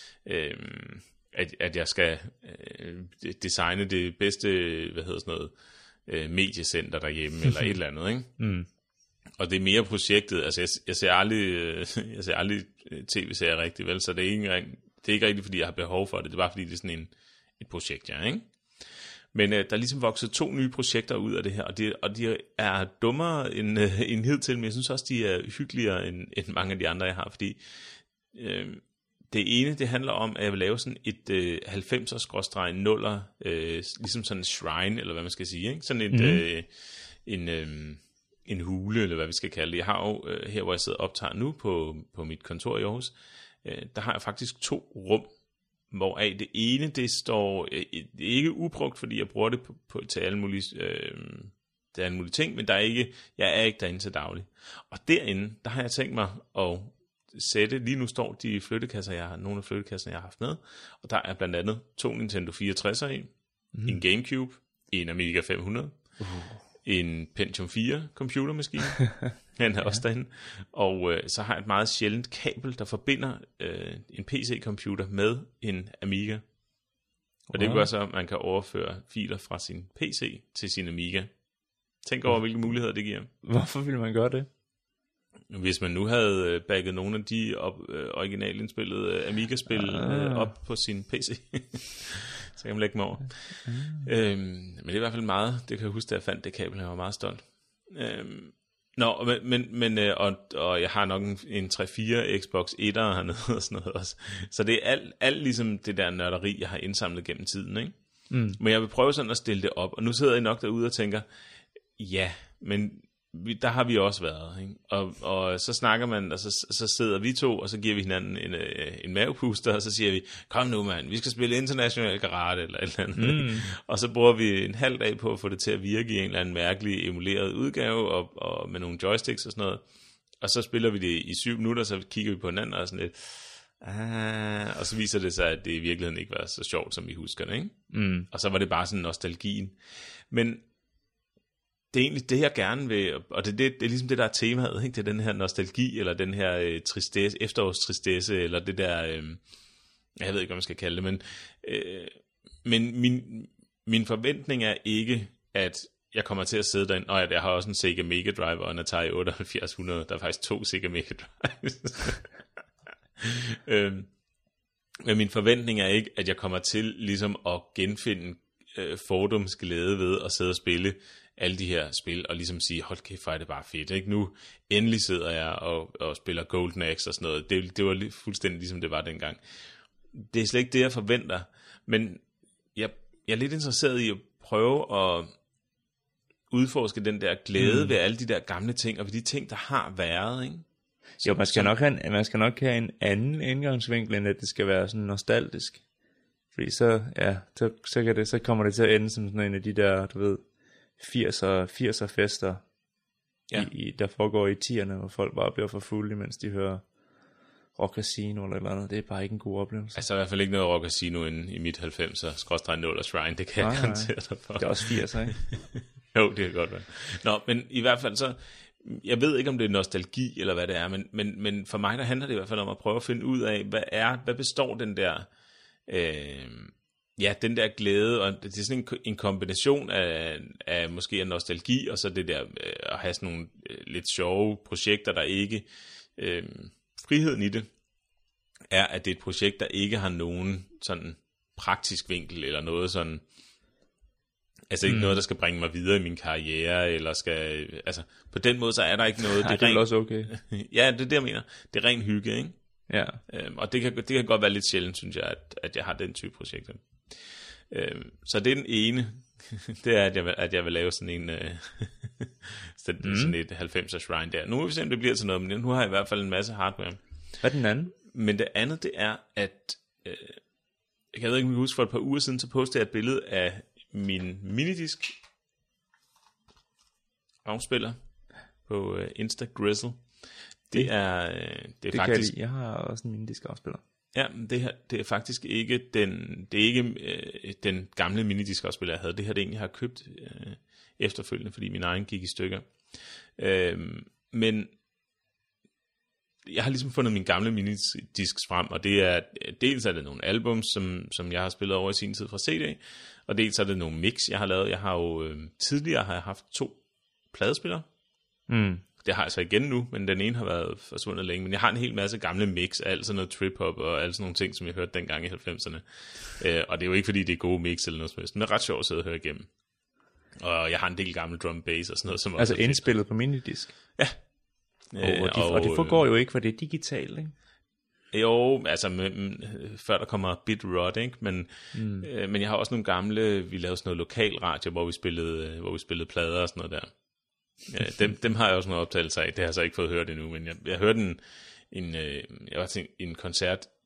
at jeg skal designe det bedste, mediecenter derhjemme, eller et eller andet, ikke? Mm. Og det er mere projektet, altså jeg ser aldrig tv-serier rigtigt, vel, så det er ikke rigtigt, fordi jeg har behov for det, det er bare fordi, det er sådan et projekt, ja, ikke? Men der er ligesom vokset 2 nye projekter ud af det her, og de er dummere end hidtil, men jeg synes også, de er hyggeligere end mange af de andre, jeg har, fordi det ene, det handler om, at jeg vil lave sådan et 90'er-0'er, ligesom sådan en shrine, eller hvad man skal sige, ikke? Sådan en hule, eller hvad vi skal kalde det. Jeg har jo, her hvor jeg sidder og optager nu på mit kontor i Aarhus, der har jeg faktisk 2 rum, hvoraf det ene, det står, det er ikke ubrugt, fordi jeg bruger det til alle mulige, det er en mulig ting, men jeg er ikke derinde til daglig. Og derinde, der har jeg tænkt mig at sætte, lige nu står de flyttekasser, nogle af flyttekasserne, jeg har haft med, og der er blandt andet 2 Nintendo 64'er i, en Gamecube, en Amiga 500, en Pentium 4 computermaskine, den er også derinde, og så har jeg et meget sjældent kabel, der forbinder en PC-computer med en Amiga. Og det gør så, at man kan overføre filer fra sin PC til sin Amiga. Tænk over, hvilke muligheder det giver. Hvorfor ville man gøre det? Hvis man nu havde bagget nogle af de originalt indspillede Amiga-spil op på sin PC, så kan man lægge dem over. Men det er i hvert fald meget, det kan jeg huske, da jeg fandt det kabel, jeg var meget stolt. Og jeg har nok en 3-4 Xbox 1'er hernede og sådan noget også. Så det er alt ligesom det der nørderi, jeg har indsamlet gennem tiden, ikke? Men jeg vil prøve sådan at stille det op, og nu sidder jeg nok derude og tænker, ja, men der har vi også været, ikke? Og så snakker man, og så sidder vi to, og så giver vi hinanden en mavepuster, og så siger vi, kom nu mand, vi skal spille international karate, eller et eller andet. Og så bruger vi en halv dag på at få det til at virke i en eller anden mærkelig emuleret udgave, og med nogle joysticks og sådan noget. Og så spiller vi det i 7 minutter, så kigger vi på hinanden og sådan lidt, og så viser det sig, at det i virkeligheden ikke var så sjovt, som vi husker det, ikke? Og så var det bare sådan nostalgien. Men det er egentlig det, jeg gerne vil, og det er ligesom det, der er temaet, ikke? Det er den her nostalgi, eller den her tristesse, efterårstristesse, eller det der, jeg ved ikke, hvad man skal kalde det, men min forventning er ikke, at jeg kommer til at sidde derinde, og jeg har også en Sega Mega Drive og en Atari 7800, der er faktisk 2 Sega Mega Drives. Men min forventning er ikke, at jeg kommer til ligesom at genfinde fordums glæde ved at sidde og spille alle de her spil, og ligesom sige, hold kæft, det er bare fedt, ikke? Nu endelig sidder jeg og spiller Golden Axe og sådan noget. Det var fuldstændig ligesom det var dengang. Det er slet ikke det, jeg forventer, men jeg er lidt interesseret i at prøve at udforske den der glæde ved alle de der gamle ting, og ved de ting, der har været, ikke? Jo, man skal nok have en anden indgangsvinkel, end at det skal være sådan nostalgisk. Fordi så kommer det til at ende som sådan en af de der, du ved, 80'er fester, der foregår i 10'erne, hvor folk bare bliver for fulde, mens de hører Rock Casino eller noget andet. Det er bare ikke en god oplevelse. Altså i hvert fald ikke noget Rock Casino i mit 90'er/0'er Shrine, det kan jeg garantere dig for. Det er også 80'er, ikke? Jo, det kan godt være. Nå, men i hvert fald så, jeg ved ikke om det er nostalgi eller hvad det er, men for mig der handler det i hvert fald om at prøve at finde ud af, hvad består den der den der glæde, og det er sådan en kombination af måske af nostalgi, og så det der at have sådan nogle lidt sjove projekter, der ikke friheden i det er, at det er et projekt, der ikke har nogen sådan praktisk vinkel, eller noget sådan, altså ikke noget, der skal bringe mig videre i min karriere, eller skal, altså på den måde, så er der ikke noget. Det er også okay. Ja, det er det, jeg mener. Det er ren hygge, ikke? Ja. Og det kan godt være lidt sjældent, synes jeg, at jeg har den type projekter. Så det er den ene. Det er, at jeg vil lave sådan en sådan et 90'er shrine der. Nu må vi se, om det bliver til noget, men nu har jeg i hvert fald en masse hardware. Hvad er den anden? Men det andet, det er, at jeg ved ikke, om jeg kan huske, for et par uger siden, så postede jeg et billede af min minidisk afspiller på Instagrizzle. Det er faktisk... Jeg har også en minidisk afspiller. Ja, det er faktisk ikke den gamle minidisk afspiller, jeg havde. Det her det egentlig har købt efterfølgende, fordi min egen gik i stykker. Men jeg har ligesom fundet min gamle minidisks frem, og det er dels er det nogle albums, som jeg har spillet over i sin tid fra CD, og dels er det nogle mix, jeg har lavet. Jeg har jo tidligere haft 2 pladespillere. Det har jeg så igen nu, men den ene har været forsvundet længe. Men jeg har en hel masse gamle mix, alt sådan noget trip-hop og alt sådan nogle ting, som jeg hørte dengang i 90'erne. Og det er jo ikke, fordi det er gode mix eller noget som helst, men det er ret sjovt at sidde og høre igennem. Og jeg har en del gamle drum bass og sådan noget. Som altså også indspillet på minidisk? Ja. Og det foregår jo ikke, for det er digitalt, ikke? Jo, altså før der kommer BitRot, ikke? Men jeg har også nogle gamle, vi lavede sådan noget lokal radio, hvor vi spillede plader og sådan noget der. Dem har jeg også nogle optagelser af. Det har jeg så ikke fået hørt endnu, men jeg hørte jeg var til en koncert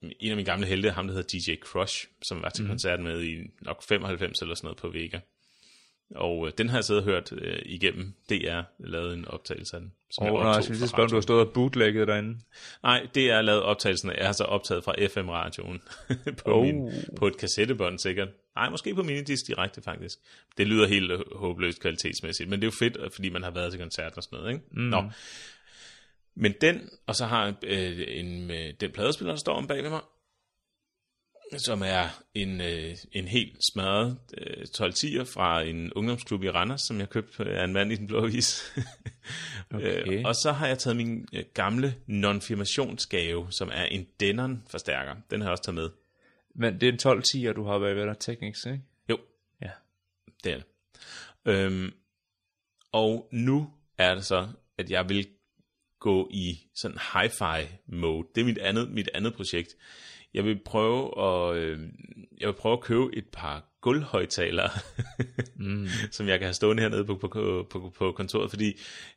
en af mine gamle helte, ham der hedder DJ Crush, som var til koncert med i nok 95 eller sådan noget på Vega. Og den har jeg siddet og hørt igennem DR, lavet en optagelse af den. Jeg synes, det spørger, om du har stået og bootlegget derinde. Nej, det er lavet optagelsen af. Jeg har så optaget fra FM-radioen på et kassettebånd sikkert. Nej, måske på minidisc direkte faktisk. Det lyder helt håbløst kvalitetsmæssigt, men det er jo fedt, fordi man har været til koncerten og sådan noget, ikke? Nå. Men den, og så har den pladespiller, der står om bag ved mig, som er en helt smadret 12-10'er fra en ungdomsklub i Randers, som jeg købte af en mand i Den Blå Avis. Okay. Og så har jeg taget min gamle nonfirmationsgave, som er en Denon-forstærker. Den har jeg også taget med. Men det er en 12-10'er, du har været ved dig Technics, ikke? Jo. Ja. Det er det. Og nu er det så, at jeg vil gå i sådan hi-fi mode. Det er mit andet projekt. Jeg vil prøve at købe et par gulvhøjtalere, som jeg kan have stående hernede på kontoret, fordi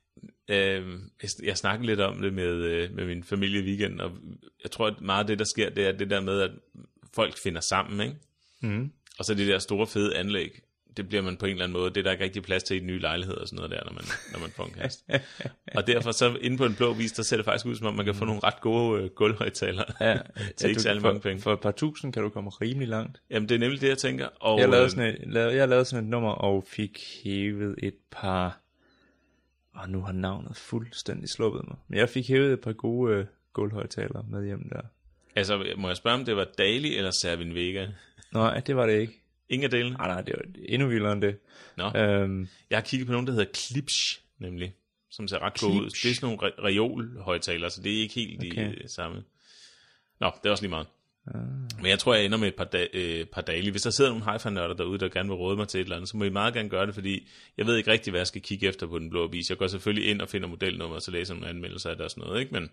jeg snakkede lidt om det med min familie i weekenden, og jeg tror, at meget af det, der sker, det er det der med, at folk finder sammen, ikke? Og så det der store fede anlæg, det bliver man på en eller anden måde, det er der ikke rigtig plads til i den nye lejlighed og sådan noget der, når man får en kast. Og derfor så inde på En Blå Avis, der ser det faktisk ud, som om man kan få nogle ret gode gulvhøjtalere til ikke særlig mange penge. For et par tusind kan du komme rimelig langt. Jamen det er nemlig det, jeg tænker. Og, jeg lavede sådan et nummer og fik hævet et par, og nu har navnet fuldstændig sluppet mig, men jeg fik hævet et par gode gulvhøjtalere med hjem der. Altså må jeg spørge, om det var Daily eller Servin Vega? Nej, det var det ikke. Ingen af delene? Nej, det var endnu vildere end det. Jeg har kigget på nogen, der hedder Klipsch, nemlig, som ser ret gode ud. Det er sådan nogle reol-højtalere, så det er ikke helt det samme. Nå, det er også lige meget. Men jeg tror, jeg ender med et par dage. Hvis der sidder nogle hi-fi-nørder derude, der gerne vil råde mig til et eller andet, så må I meget gerne gøre det, fordi jeg ved ikke rigtig, hvad jeg skal kigge efter på Den Blå Avis. Jeg går selvfølgelig ind og finder modelnummer, og så læser nogle anmeldelser af det og sådan noget, ikke? Men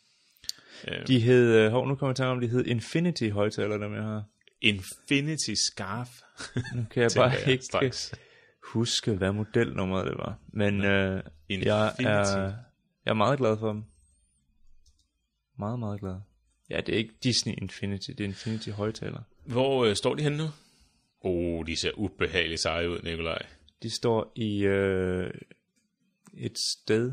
de hed, nu kommer jeg til om de hed Infinity højtaler, dem jeg har. Infinity Scarf. Nu kan jeg bare ikke huske, hvad modelnummeret det var. Men jeg er meget glad for dem. Meget, meget glad. Ja, det er ikke Disney Infinity, det er Infinity højtaler. Hvor står de henne nu? De ser ubehageligt seje ud, Nikolaj. De står i et sted.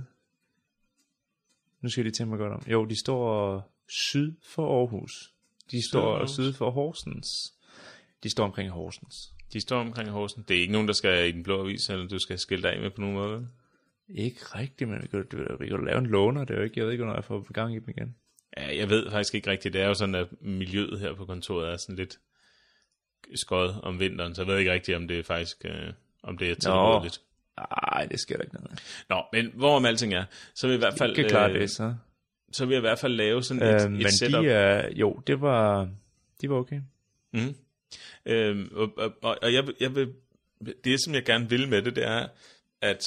Nu skal de tænke mig godt om. Jo, de står syd for Aarhus. De står syd for Horsens. De står omkring Horsens. Det er ikke nogen, der skal i Den Blå Avis, eller du skal skille dig af med på nogen måde? Ikke rigtigt, men vi kan lave en låner. Det er jo ikke, jeg ved ikke, når jeg får gang i dem igen. Ja, jeg ved faktisk ikke rigtigt. Det er jo sådan, at miljøet her på kontoret er sådan lidt skød om vinteren, så jeg ved ikke rigtigt, om det er faktisk om det er tilrådeligt. Nej, det sker der ikke noget. Nå, men hvorom alting er, så vil jeg i hvert fald... Ikke klare det, så. Så vil jeg i hvert fald lave sådan et setup. Men de var okay. Og jeg vil... Det, som jeg gerne vil med det, det er, at...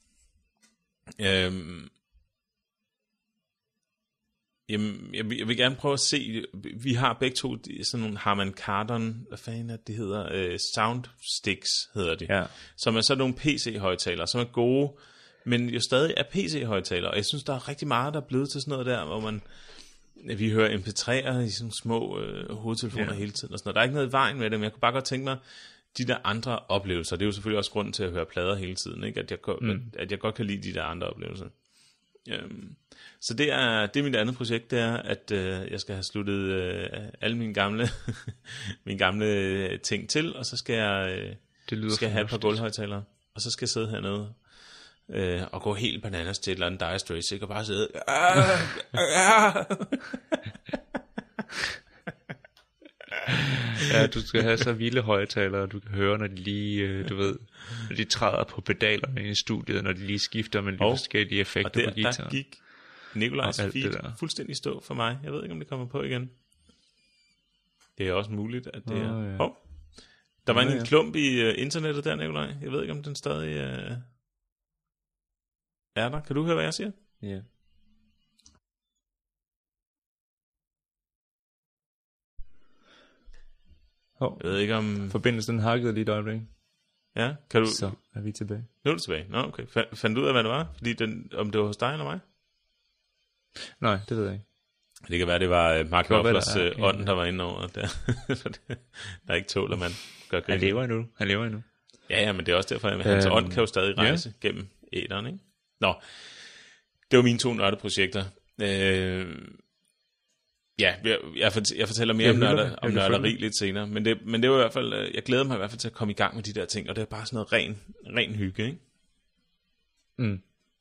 jeg vil gerne prøve at se, vi har begge to sådan nogle Harman Kardon, hvad fanden er det hedder, Soundsticks hedder de, som er sådan nogle PC-højtalere, som er gode, men jo stadig er PC-højtalere, og jeg synes, der er rigtig meget, der er blevet til sådan noget der, hvor vi hører MP3'er i sådan små hovedtelefoner hele tiden, og sådan noget. Der er ikke noget i vejen med det, men jeg kunne bare godt tænke mig, de der andre oplevelser, det er jo selvfølgelig også grunden til at høre plader hele tiden, ikke? At jeg godt kan lide de der andre oplevelser. Så det er mit andet projekt, det er, at jeg skal have sluttet alle mine gamle ting til, og så skal jeg have et par gulvhøjtalere, og så skal jeg sidde hernede og gå helt bananas til et eller andet Dire Straits, ikke? Og bare sidde Ja, du skal have så vilde højtalere, du kan høre, når de lige, du ved, når de træder på pedalerne i studiet, når de lige skifter med de forskellige effekter på guitaren. Og der gik Nikolajs feed fuldstændig stå for mig. Jeg ved ikke, om det kommer på igen. Det er også muligt, at det er... Ja. Der var en klump i internettet der, Nikolaj. Jeg ved ikke, om den stadig er der. Kan du høre, hvad jeg siger? Ja. Jeg ved ikke, om... Forbindelsen hakkede lige et øjeblik. Ja, kan du... Så er vi tilbage. Nu er du tilbage. Nå, okay. Fandt du ud af, hvad det var? Fordi om det var hos dig eller mig? Nej, det ved jeg ikke. Det kan være, det var Mark Knopflers ånd, der var inde over der. Der ikke tåler, man gør grin. Han lever endnu. Ja, men det er også derfor, at hans ånd kan jo stadig rejse gennem æteren, ikke? Nå, det var mine 2 nørdeprojekter. Ja, jeg fortæller mere om nørderi lidt senere, men det var i hvert fald, jeg glæder mig i hvert fald til at komme i gang med de der ting, og det er bare sådan noget ren hygge, ikke? Mm.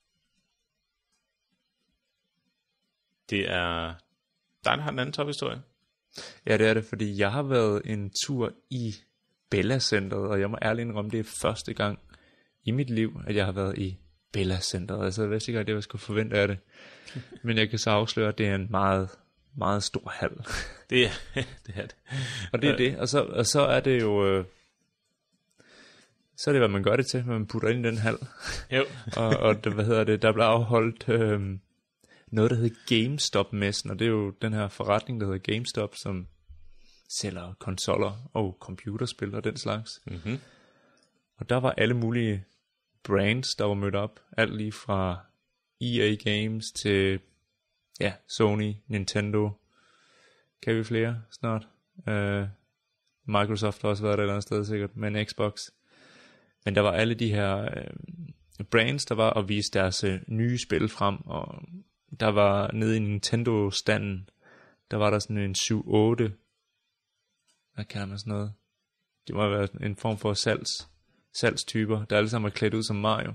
Det er dig, der har den anden tophistorie. Ja, det er det, fordi jeg har været en tur i Bella Centeret, og jeg må ærligt indrømme, det er første gang i mit liv, at jeg har været i Bella Centeret. Altså, jeg vidste ikke, at jeg skulle forvente af det. Men jeg kan så afsløre, at det er en meget, meget stor hal. Det er det. Og det er det. Og så er det jo... Så er det, hvad man gør det til, når man putter ind i den hal. Jo. og der blev afholdt noget, der hedder GameStop-messen, og det er jo den her forretning, der hedder GameStop, som sælger konsoller og computerspil og den slags. Mm-hmm. Og der var alle mulige brands, der var mødt op. Alt lige fra EA Games til Sony, Nintendo. Kan vi flere snart? Microsoft har også været der et eller andet sted sikkert, med en Xbox. Men der var alle de her brands, der var og viste deres nye spil frem. Og der var nede i Nintendo-standen, der var der sådan en 7-8. Hvad kalder man sådan noget? Det må være en form for salgstyper, der alle sammen er klædt ud som Mario.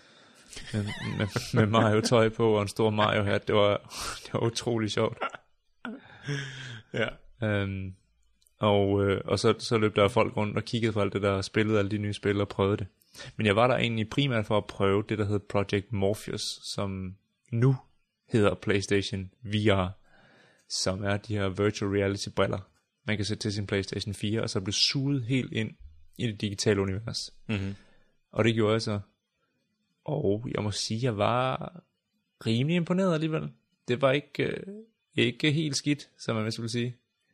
Med Mario-tøj på og en stor Mario-hat. Det var utrolig sjovt. Ja. Og så løb der folk rundt og kiggede på alt det der, spillede alle de nye spil og prøvede det. Men jeg var der egentlig primært for at prøve det, der hedder Project Morpheus, som nu hedder PlayStation VR, som er de her virtual reality briller, man kan sætte til sin PlayStation 4, og så blive suget helt ind i det digitale univers. Mm-hmm. Og det gjorde jeg så. Og jeg må sige, jeg var rimelig imponeret alligevel. Det var ikke helt skidt, som man vil sige.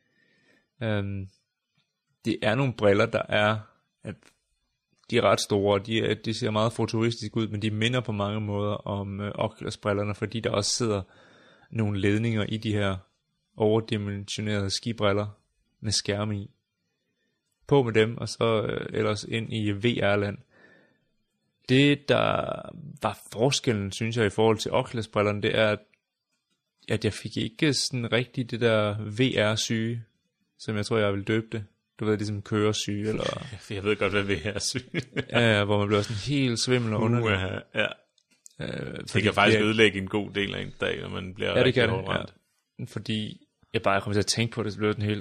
Det er nogle briller, der er... De er ret store, de ser meget futuristiske ud, men de minder på mange måder om Oculus-brillerne, fordi der også sidder nogle ledninger i de her overdimensionerede skibriller med skærme i. På med dem, og så ellers ind i VR-land. Det, der var forskellen, synes jeg, i forhold til Oculus-brillerne, det er, at jeg fik ikke sådan rigtig det der VR-syge, som jeg tror, jeg ville døbe det. Du ved, ligesom køresyge, eller... Jeg ved godt, hvad VR-syge ja, hvor man bliver sådan helt svimmel og underlig. Ja. Det kan faktisk ødelægge en god del af en dag, når man bliver rigtig hårdt ramt. Ja. Fordi jeg bare kommer til at tænke på det, så bliver den helt...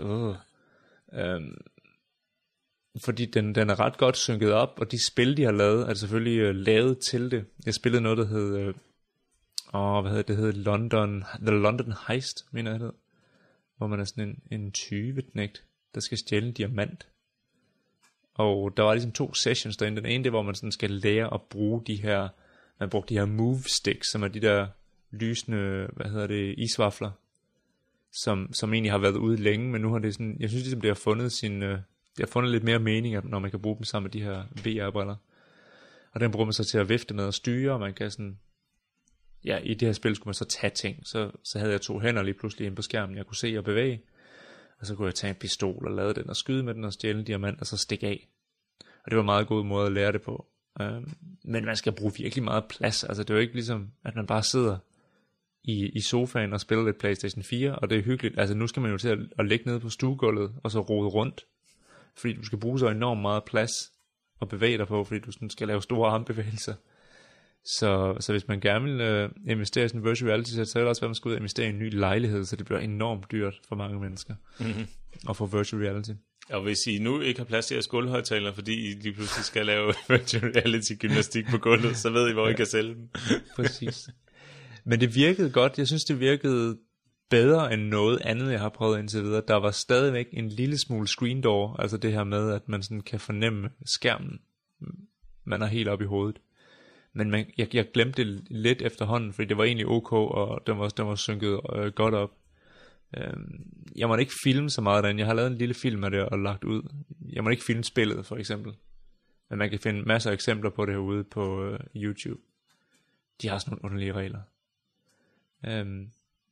Fordi den er ret godt synket op, og de spil, de har lavet, er selvfølgelig lavet til det. Jeg spillede noget, der hed... Det hed The London Heist, mener jeg det hed. Hvor man er sådan en tyveknægt, der skal stjæle en diamant. Og der var ligesom 2 sessions derinde. Den ene, det hvor man sådan skal lære at bruge de her... Man brugte de her move sticks, som er de der lysende, isvafler, som egentlig har været ude længe, men nu har det sådan... Jeg synes ligesom, det har fundet lidt mere mening, når man kan bruge dem sammen med de her VR-briller. Og den bruger man så til at vifte med og styre, og man kan sådan... Ja, i det her spil skulle man så tage ting. Så havde jeg 2 hænder lige pludselig inde på skærmen, jeg kunne se og bevæge. Og så kunne jeg tage en pistol og lade den og skyde med den og stjæle en diamant og så stikke af. Og det var en meget god måde at lære det på. Men man skal bruge virkelig meget plads. Altså det er jo ikke ligesom, at man bare sidder i sofaen og spiller lidt PlayStation 4, og det er hyggeligt. Altså nu skal man jo til at ligge nede på stuegulvet og så rode rundt. Fordi du skal bruge så enormt meget plads og bevæge dig på, fordi du sådan skal lave store armbevægelser. Så hvis man gerne vil investere i sådan en virtual reality, så er det også, at man skal ud og investere i en ny lejlighed, så det bliver enormt dyrt for mange mennesker. Mm-hmm. Og for virtual reality. Og hvis I nu ikke har plads til jeres gulvhøjtalere, fordi I lige pludselig skal lave virtual reality gymnastik på gulvet, så ved I, hvor I kan sælge dem. Præcis. Men det virkede godt. Jeg synes, det virkede bedre end noget andet, jeg har prøvet indtil videre. Der var stadigvæk en lille smule screen door, altså det her med, at man sådan kan fornemme skærmen. Man er helt oppe i hovedet. Men jeg glemte det lidt efterhånden, fordi det var egentlig ok, og den var synket godt op. Jeg må ikke filme så meget derinde. Jeg har lavet en lille film af det og lagt ud. Jeg må ikke filme spillet, for eksempel. Men man kan finde masser af eksempler på det herude på YouTube. De har sådan nogle underlige regler.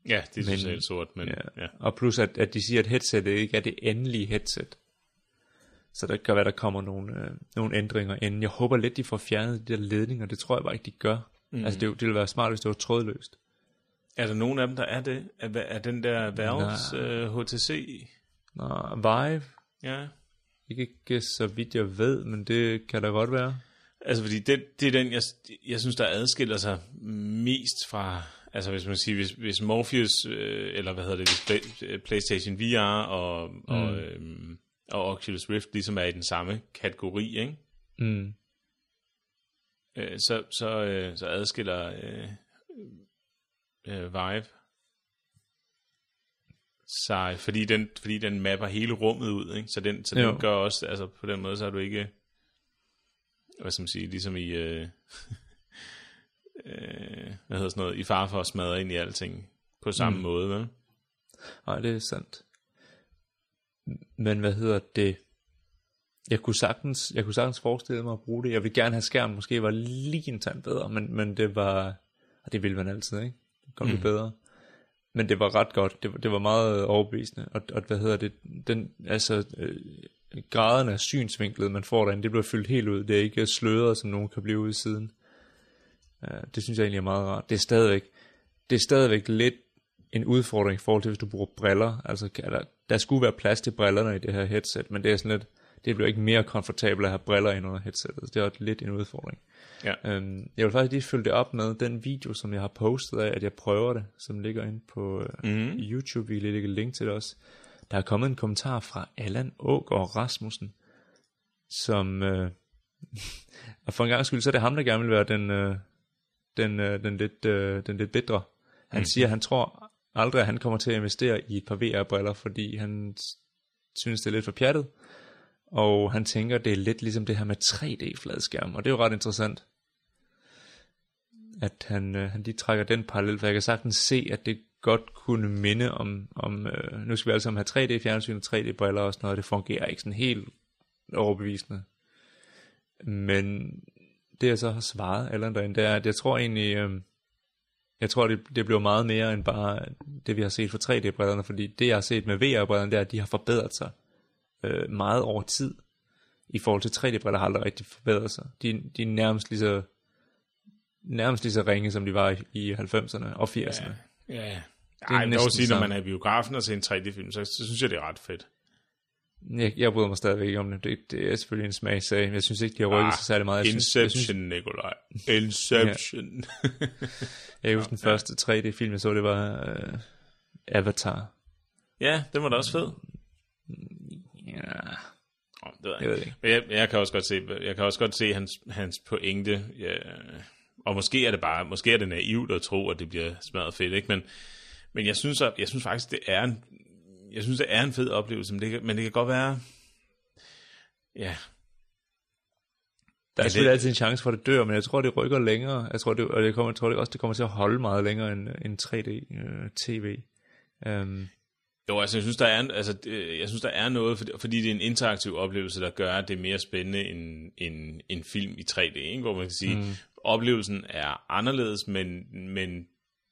Ja, det er totalt sort, men ja. Og plus at de siger, at headsetet ikke er det endelige headset. Så der kan være, der kommer nogle ændringer inden. Jeg håber lidt, de får fjernet de der ledninger. Det tror jeg bare ikke, de gør. Altså det ville være smart, hvis det var trådløst. Er der nogen af dem, der er det? Er den der Valves HTC? Nå, Vive? Ja. Ikke så vidt jeg ved, men det kan da godt være. Altså fordi det er den, jeg synes, der adskiller sig mest fra... Altså hvis man siger, hvis Morpheus, eller hvad hedder det, hvis PlayStation VR og Oculus Rift ligesom er i den samme kategori, ikke? Så adskiller Vive sig, fordi den mapper hele rummet ud, ikke? Så den gør også, altså på den måde, så er du ikke, hvad skal man sige, ligesom i hvad hedder sådan noget, i fare for at smadre ind i alting på samme måde, vel? Nej, det er sandt. Men hvad hedder det? Jeg kunne sagtens forestille mig at bruge det. Jeg vil gerne have skærmen måske var lige en tand bedre, men det var, og det ville man altid, ikke? Det kom bedre. Men det var ret godt. Det var meget overbevisende. Og hvad hedder det? Graderne af synsvinklet, man får derinde, det bliver fyldt helt ud. Det er ikke sløret, som nogen kan blive ude i siden. Det synes jeg egentlig er meget rart. Det er stadigvæk lidt en udfordring i forhold til, hvis du bruger briller. Altså, der skulle være plads til brillerne i det her headset, men det er sådan lidt, det bliver ikke mere komfortabelt at have briller ind under headsetet. Det er lidt en udfordring. Ja. Jeg vil faktisk lige følge det op med den video, som jeg har postet af, at jeg prøver det, som ligger inde på YouTube. Vi kan lægge et link til det også. Der er kommet en kommentar fra Allan Ågaard Rasmussen, som og for en gang skyld, så er det ham, der gerne vil være den lidt bedre. Han siger, at han tror aldrig, at han kommer til at investere i et par VR-briller, fordi han synes, det er lidt for pjattet. Og han tænker, det er lidt ligesom det her med 3D-fladskærm, og det er jo ret interessant, at han lige trækker den parallel, for jeg kan sagtens se, at det godt kunne minde om nu skal vi alle sammen have 3D-fjernsyn og 3D-briller og sådan noget, det fungerer ikke sådan helt overbevisende. Men det jeg så har svaret eller derinde, det er, at jeg tror egentlig, det bliver meget mere end bare det vi har set for 3D-brillerne, fordi det jeg har set med VR-brillerne, det er, at de har forbedret sig meget over tid. I forhold til 3D-briller har aldrig rigtig forbedret sig. De er nærmest lige så ringe, som de var i 90'erne og 80'erne. Ja. Jeg vil sige, når man er i biografen og ser en 3D-film, så synes jeg, det er ret fedt. Jeg bryder mig stadigvæk ikke om det. Det er selvfølgelig en smagsag, men jeg synes ikke, de har rykket sig særlig meget. Inception, Nikolaj. Inception. Jeg husker den første 3D-film, jeg så, det var Avatar. Ja, den var da også fed. Ja. Jeg ved ikke. Men jeg kan også godt se hans pointe. Ja. Og måske er det naivt at tro, at det bliver smadret fedt, ikke? Men jeg synes faktisk, det er en fed oplevelse, men det kan godt være, ja. Der er selvfølgelig altid en chance for, at det dør, men jeg tror, det rykker længere. Jeg tror det kommer til at holde meget længere end 3D-tv. Jo, altså jeg synes, der er noget, fordi det er en interaktiv oplevelse, der gør, at det er mere spændende end en film i 3D, ikke? Hvor man kan sige, oplevelsen er anderledes, men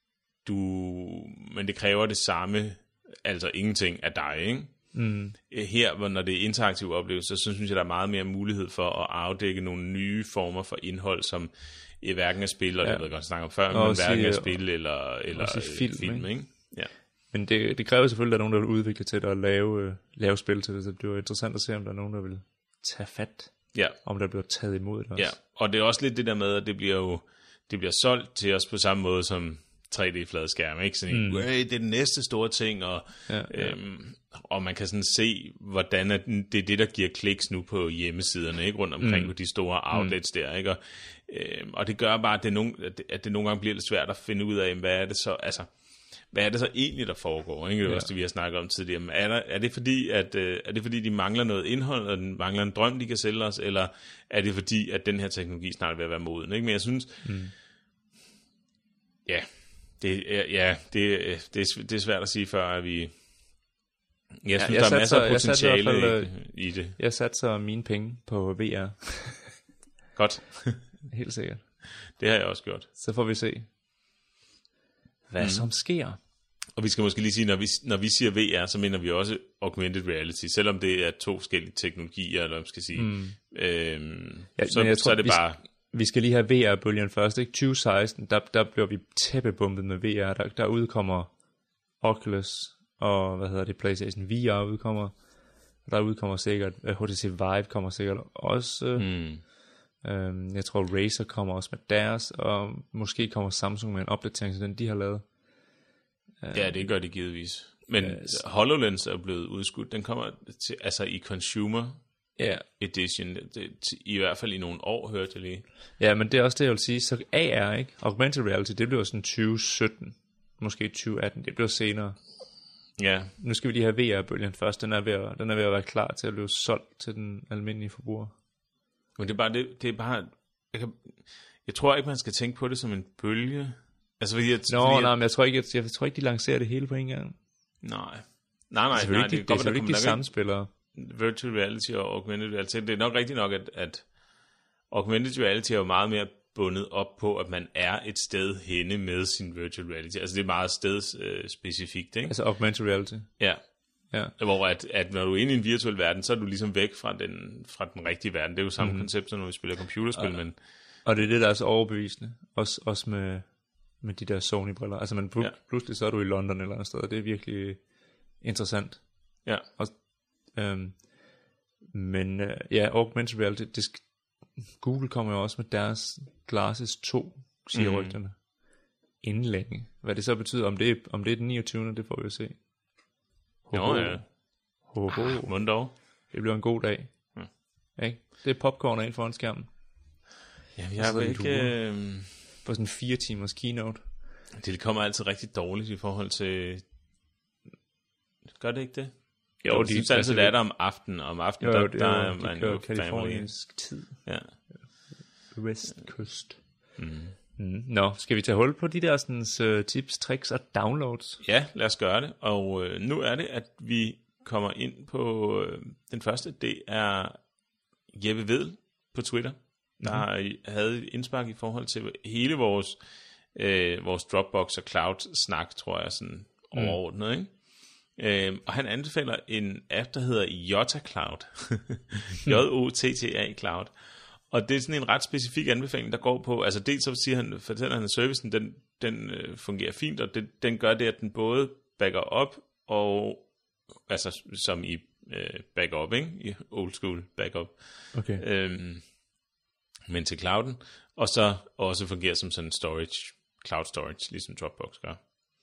det kræver det samme, altså ingenting af dig, ikke? Her, når det er interaktiv oplevelse, så synes jeg, der er meget mere mulighed for at afdække nogle nye former for indhold, som hverken er spil, og det ved jeg godt snakke om før, men hverken er spil eller film, ikke? Ja. Men det kræver selvfølgelig, at der er nogen, der vil udvikle til det og lave spil til det, så det er jo interessant at se, om der er nogen, der vil tage fat, om der bliver taget imod det også. Ja, og det er også lidt det der med, at det bliver solgt til os på samme måde som 3D-fladskærm, ikke? Sådan det er den næste store ting, og man kan sådan se, hvordan det er det, der giver kliks nu på hjemmesiderne, ikke? Rundt omkring på de store outlets der, ikke? Og det gør bare, at det nogle gange bliver lidt svært at finde ud af, hvad er det så egentlig, der foregår, ikke? Det er også det, vi har snakket om tidligere. Men er det fordi, de mangler noget indhold, og den mangler en drøm, de kan sælge os, eller er det fordi, at den her teknologi snart vil være moden, ikke? Men jeg synes, det er svært at sige, før at vi... Jeg synes, der er masser af potentiale i det. Jeg satser mine penge på VR. Godt. Helt sikkert. Det har jeg også gjort. Så får vi se, hvad som sker. Og vi skal måske lige sige, når vi siger VR, så mener vi også augmented reality, selvom det er 2 forskellige teknologier, eller hvad man skal sige. Så er det bare... Vi skal lige have VR-bølgen først, ikke? 2016, der bliver vi tæppebumpet med VR. Der udkommer Oculus, og PlayStation VR udkommer. Der udkommer sikkert, HTC Vive kommer sikkert også. Jeg tror Razer kommer også med deres, og måske kommer Samsung med en opdatering til den, de har lavet. Ja, det gør de givetvis. Men HoloLens er blevet udskudt. Den kommer til, altså i Consumer Edition, i hvert fald i nogle år, hørte jeg lige. Ja, men det er også det, jeg vil sige. Så AR, ikke? Augmented Reality, det bliver sådan 2017, måske 2018, det bliver senere. Ja. Nu skal vi lige have VR-bølgen først. Den er ved at være klar til at blive solgt til den almindelige forbruger. Men det er bare jeg tror ikke, man skal tænke på det som en bølge. Altså, men jeg tror ikke, de lancerer det hele på en gang. Nej. Det er selvfølgelig ikke de samme spillere. Virtual reality og augmented reality. Det er nok rigtigt nok, at augmented reality er jo meget mere bundet op på, at man er et sted henne med sin virtual reality. Altså det er meget stedsspecifikt, ikke? Altså augmented reality? Ja. Hvor at når du er inde i en virtuel verden, så er du ligesom væk fra den rigtige verden. Det er jo samme koncept, som når vi spiller computerspil, men... Og det er det, der er så overbevisende. Også med de der Sony-briller. Altså man pludselig så er du i London eller andet sted, og det er virkelig interessant. Ja. Augmented reality, Google kommer jo også med deres Glasses 2, siger rygterne. Inden længe. Hvad det så betyder, om det er den 29. det får vi jo se. Mundov. Det bliver en god dag. Ikke? Det er popcorn ind foran skærmen. Ja, vi har ikke... På sådan 4 timers keynote. Det kommer altid rigtig dårligt i forhold til... Gør det ikke det? Jo, de synes altid, det er der om aftenen. Om aftenen, der er man jo kalifornisk tid. Ja. Westkyst. Nå, skal vi tage hul på de der sådan, tips, tricks og downloads? Ja, lad os gøre det. Og nu er det, at vi kommer ind på den første. Det er Jeppe Vedel på Twitter, der havde et indspark i forhold til hele vores Dropbox og Cloud-snak, tror jeg, sådan overordnet, ikke? Og han anbefaler en app, der hedder Yotta Cloud. Jotta Cloud. Og det er sådan en ret specifik anbefaling, der går på, altså dels så fortæller han, at servicen, den fungerer fint, og den gør det, at den både backer op, og altså som i backup, ikke? I old school backup. Okay. Men til clouden, og så også fungerer som sådan storage, cloud storage, ligesom Dropbox gør.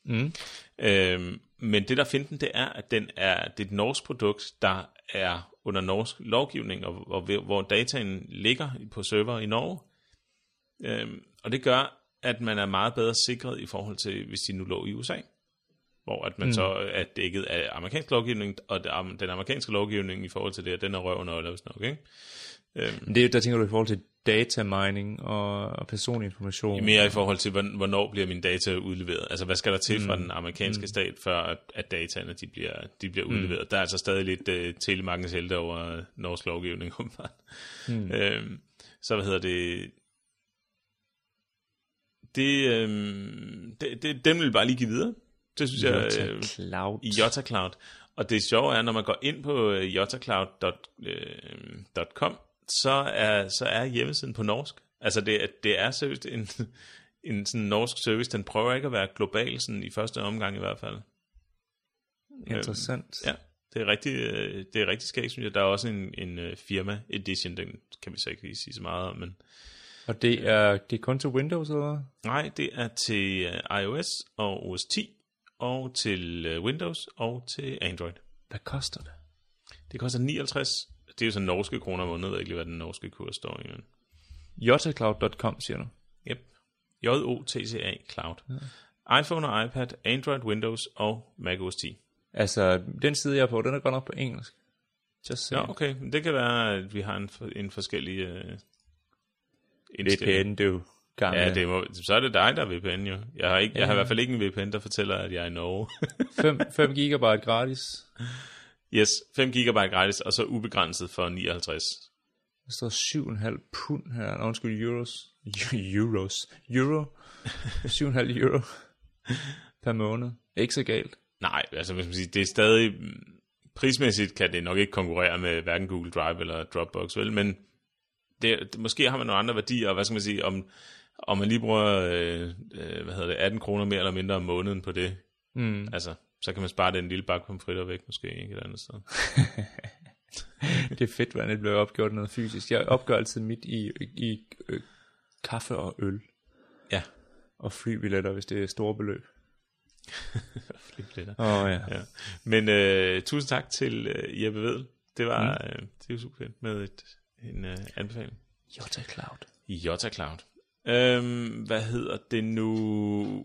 Men det der finder det er, at det er et norsk produkt, der er under norsk lovgivning, og hvor dataen ligger på server i Norge. Og det gør, at man er meget bedre sikret i forhold til, hvis de nu lå i USA. Hvor at man så er dækket af amerikansk lovgivning, og den amerikanske lovgivning i forhold til det, den er røven og sådan noget, ikke? Der tænker du i forhold til data mining og personlig information? Mere i forhold til, hvornår bliver mine data udleveret. Altså, hvad skal der til fra den amerikanske stat, før at dataene de bliver udleveret? Der er altså stadig lidt telemarkens helte over norsk lovgivning. Så hvad hedder det? Den vil bare lige give videre. Det synes Yotta Cloud. Og det sjove er, når man går ind på yottacloud.com, så er hjemmesiden på norsk. Altså det er seriøst en sådan norsk service. Den prøver ikke at være global sådan i første omgang i hvert fald. Interessant. Ja, det er rigtig skægt, synes jeg. Der er også en firma edition, den kan vi så ikke sige så meget om, men... Og det er kun til Windows, eller? Nej, det er til iOS og OS 10, og til Windows og til Android. Hvad koster det? Det koster 59. Det er jo sådan norske kroner om måneden. Jeg ved ikke lige, hvad den norske kurs står i. Yottacloud.com, siger du? Yep. Jotta Cloud. Ja. iPhone og iPad, Android, Windows og Mac OS 10. Altså, den side jeg er på, den er godt nok på engelsk. Ja, okay. Det kan være, at vi har en forskellig... VPN, det er jo gammel. Ja, så er det dig, der er VPN jo. Jeg har i hvert fald ikke en VPN, der fortæller, at jeg er i Norge. 5 gigabyte gratis. Yes, 5 gigabyte gratis, og så ubegrænset for 59. Der står 7,5 pund her. Undskyld, euro. 7,5 euro per måned. Ikke så galt. Nej, altså hvis man siger, det er stadig... Prismæssigt kan det nok ikke konkurrere med hverken Google Drive eller Dropbox, vel? Men måske har man nogle andre værdier, og hvad skal man sige, om man lige bruger 18 kroner mere eller mindre om måneden på det. Altså, så kan man spare den lille bakke pomfritter væk, måske ikke et andet sted. Det er fedt, hvordan det bliver opgjort noget fysisk. Jeg opgør altid mit i kaffe og øl. Ja. Og flybilletter, hvis det er store beløb. Flybilletter. Ja. Men tusind tak til Jeppe Vedel. Det var det er jo super fedt med en anbefaling. Jota Cloud. Jota Cloud. Hvad hedder det nu?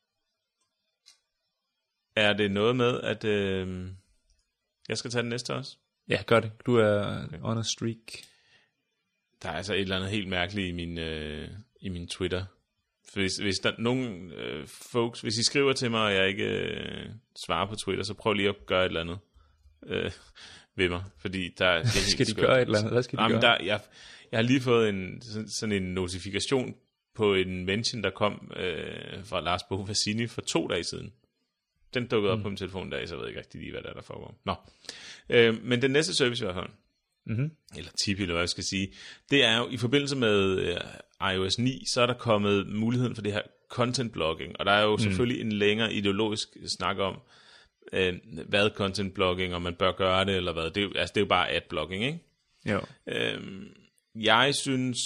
Er det noget med, at jeg skal tage den næste også? Ja, gør det. Du er on a streak. Der er altså et eller andet helt mærkeligt i min Twitter. For hvis der er nogen folks, hvis I skriver til mig, og jeg ikke svarer på Twitter, så prøv lige at gøre et eller andet ved mig. Fordi der skal de gøre et eller andet? Hvad skal de gøre? Jeg har lige fået sådan en notifikation på en mention, der kom fra Lars Bove Vassini for 2 dage siden. Den dukkede op på min telefon der, så jeg ved ikke rigtig lige, hvad der foregår. Nå. Men den næste service i hvert fald, eller tip, eller hvad jeg skal sige, det er jo i forbindelse med iOS 9, så er der kommet muligheden for det her content blogging, og der er jo selvfølgelig en længere ideologisk snak om, hvad content blogging, om man bør gøre det, eller hvad. Det er jo bare adblogging, ikke? Jo. Jeg synes,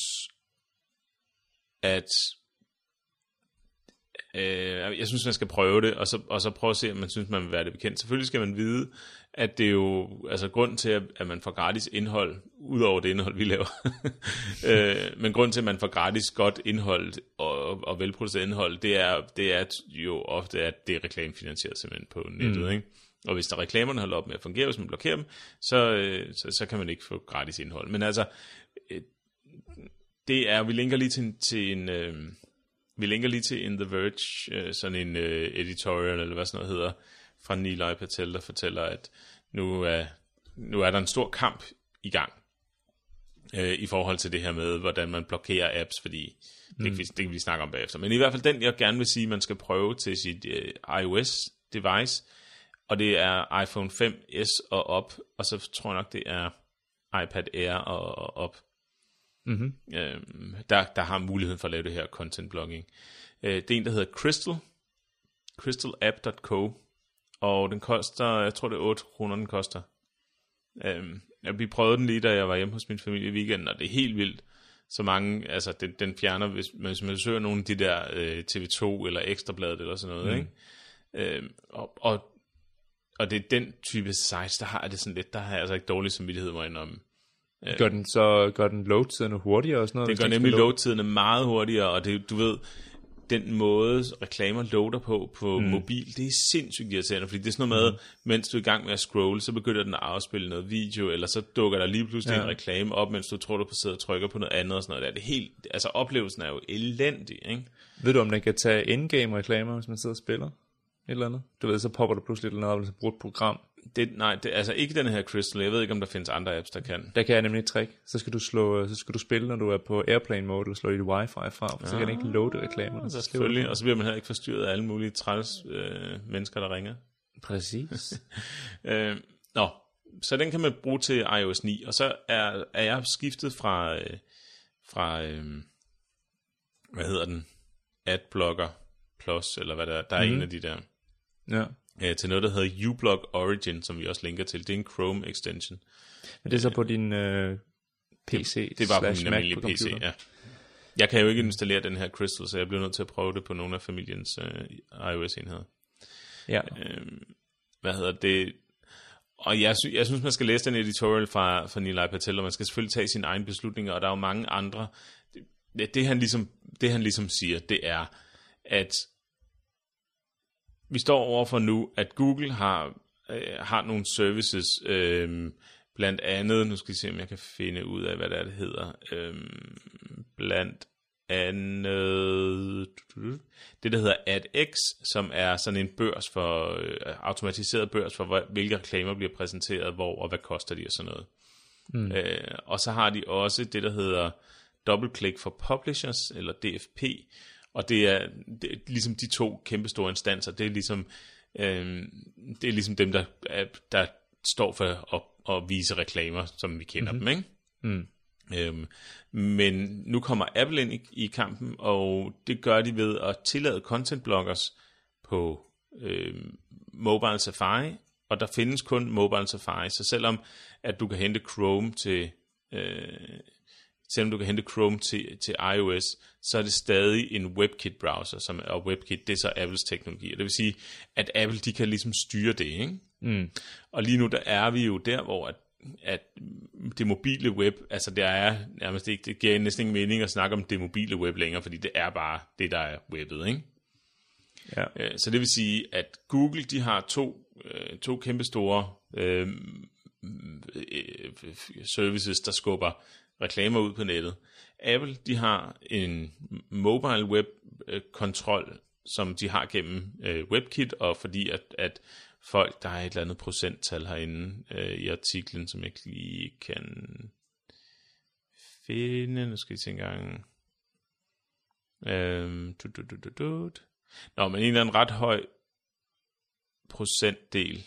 at jeg synes, man skal prøve det, og så prøve at se, om man synes, man vil være det bekendt. Selvfølgelig skal man vide, at det er jo, altså grunden til, at man får gratis indhold, udover det indhold, vi laver, men grunden til, at man får gratis godt indhold og velproduceret indhold, det er jo ofte, at det er reklamefinansieret simpelthen på nettet, ikke? Og hvis der reklamerne holder op med at fungere, hvis man blokerer dem, så kan man ikke få gratis indhold. Men altså, det er, vi linker lige til In The Verge, sådan en editorial, eller hvad sådan noget hedder, fra Nilay Patel, der fortæller, at nu er der en stor kamp i gang, i forhold til det her med, hvordan man blokerer apps, fordi det kan vi snakke om bagefter. Men i hvert fald den, jeg gerne vil sige, man skal prøve til sit iOS-device, og det er iPhone 5S og op, og så tror jeg nok, det er iPad Air og op. Der har muligheden for at lave det her content blogging. Det er en, der hedder crystalapp.co, og den koster, jeg tror det er 8 kroner, den koster. Vi prøvede den lige, da jeg var hjemme hos min familie i weekenden, og det er helt vildt. Så mange, altså den fjerner, hvis man søger nogle af de der TV2 eller Ekstrabladet eller sådan noget, ikke? Og det er den type sites, der har det sådan lidt, der har jeg altså ikke dårlig samvittighed mig indom. Gør den load-tiderne hurtigere og sådan noget? Den gør nemlig load-tiderne meget hurtigere, og det, du ved, den måde reklamer loader på mobil, det er sindssygt irriterende, fordi det er sådan noget med, mens du er i gang med at scrolle, så begynder den at afspille noget video, eller så dukker der lige pludselig en reklame op, mens du tror, du sidder og trykker på noget andet og sådan noget der. Det er helt, altså oplevelsen er jo elendig, ikke? Ved du, om den kan tage in-game reklamer, hvis man sidder og spiller? Et eller andet? Du ved, så popper der pludselig et eller andet op, og så bruger et program. Nej, altså ikke den her Crystal. Jeg ved ikke, om der findes andre apps, der kan. Der kan jeg nemlig et trick. Så skal du spille, når du er på airplane mode, og slå dit wifi fra, for så kan den ikke loade reklamerne. Så selvfølgelig, og så bliver man heller ikke forstyrret af alle mulige træls mennesker, der ringer. Præcis. Så den kan man bruge til iOS 9, og så er jeg skiftet fra hvad hedder den? Adblocker Plus, eller hvad der er. Der er en af de der. Ja. Til noget, der hedder uBlock Origin, som vi også linker til. Det er en Chrome extension. Men det er så på din PC? Det var på min almindelige PC, ja. Jeg kan jo ikke installere den her Crystal, så jeg bliver nødt til at prøve det på nogle af familiens iOS-enheder. Ja. Hvad hedder det? Og jeg synes, man skal læse den editorial fra Nilay Patel, og man skal selvfølgelig tage sine egne beslutninger, og der er jo mange andre. Det han ligesom siger, det er, at vi står overfor nu, at Google har nogle services, blandt andet, nu skal vi se, om jeg kan finde ud af, hvad det hedder, blandt andet, det der hedder AdX, som er sådan en børs for, automatiseret børs for, hvilke reklamer bliver præsenteret, hvor og hvad koster de og sådan noget. Og så har de også det, der hedder DoubleClick for Publishers, eller DFP, og det er ligesom de to kæmpestore instanser. Det er ligesom Det er ligesom dem, der står for at vise reklamer, som vi kender dem, ikke? Men nu kommer Apple ind i kampen, og det gør de ved at tillade content bloggers på Mobile Safari, og der findes kun Mobile Safari, så selvom at du kan hente Chrome til iOS, så er det stadig en WebKit-browser, og WebKit, det er så Apples teknologi. Og det vil sige, at Apple, de kan ligesom styre det, ikke? Og lige nu, der er vi jo der, hvor at det mobile web, altså det er nærmest ikke, det giver næsten ingen mening at snakke om det mobile web længere, fordi det er bare det, der er webbet, ikke? Ja. Så det vil sige, at Google, de har to kæmpe store services, der skubber reklamer ud på nettet. Apple, de har en mobile web kontrol, som de har gennem WebKit, og fordi at folk, der er et eller andet procenttal herinde i artiklen, som jeg ikke lige kan finde. Nu skal jeg tænke engang. Nå, men en eller anden ret høj procentdel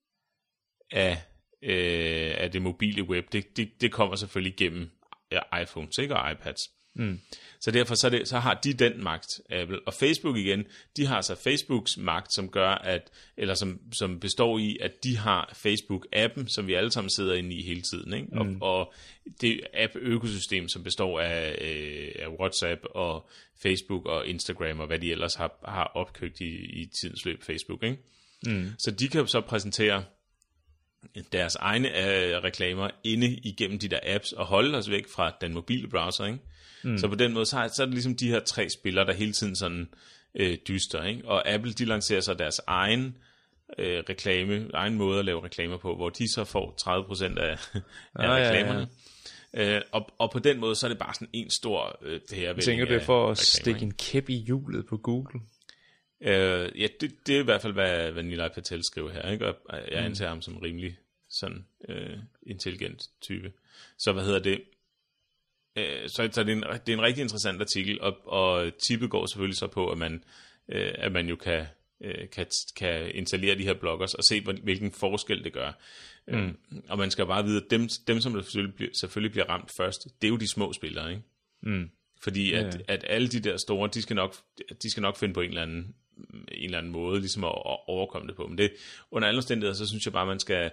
af det mobile web, det kommer selvfølgelig gennem iPhones, ikke, og iPads. Så derfor så har de den magt, Apple. Og Facebook igen, de har så Facebooks magt, som gør som består i, at de har Facebook-appen, som vi alle sammen sidder inde i hele tiden, ikke? Og det app-økosystem, som består af WhatsApp og Facebook og Instagram og hvad de ellers har opkøbt i tidens løb, Facebook, ikke? Så de kan så præsentere deres egne reklamer inde igennem de der apps og holde os væk fra den mobile browser, ikke? Så på den måde, så er det ligesom de her tre spillere, der hele tiden sådan dyster, ikke? Og Apple, de lancerer så deres egen egen måde at lave reklamer på, hvor de så får 30% af reklamerne. Ja. Og på den måde, så er det bare sådan en stor jeg tænker, det er for at stikke en kæp i hjulet på Google? Ja, det er i hvert fald, hvad Nilay Patel skriver her, ikke? Og jeg anser ham som rimelig sådan intelligent type. Så hvad hedder det? Så det er en rigtig interessant artikel, og tippet går selvfølgelig så på, at man jo kan installere de her bloggers og se, hvilken forskel det gør. Og man skal bare vide, at dem som der selvfølgelig bliver ramt først, det er jo de små spillere, ikke? Fordi at alle de der store, de skal nok finde på en eller anden måde ligesom at overkomme det på. Men det under alle omstændigheder, så synes jeg bare, man skal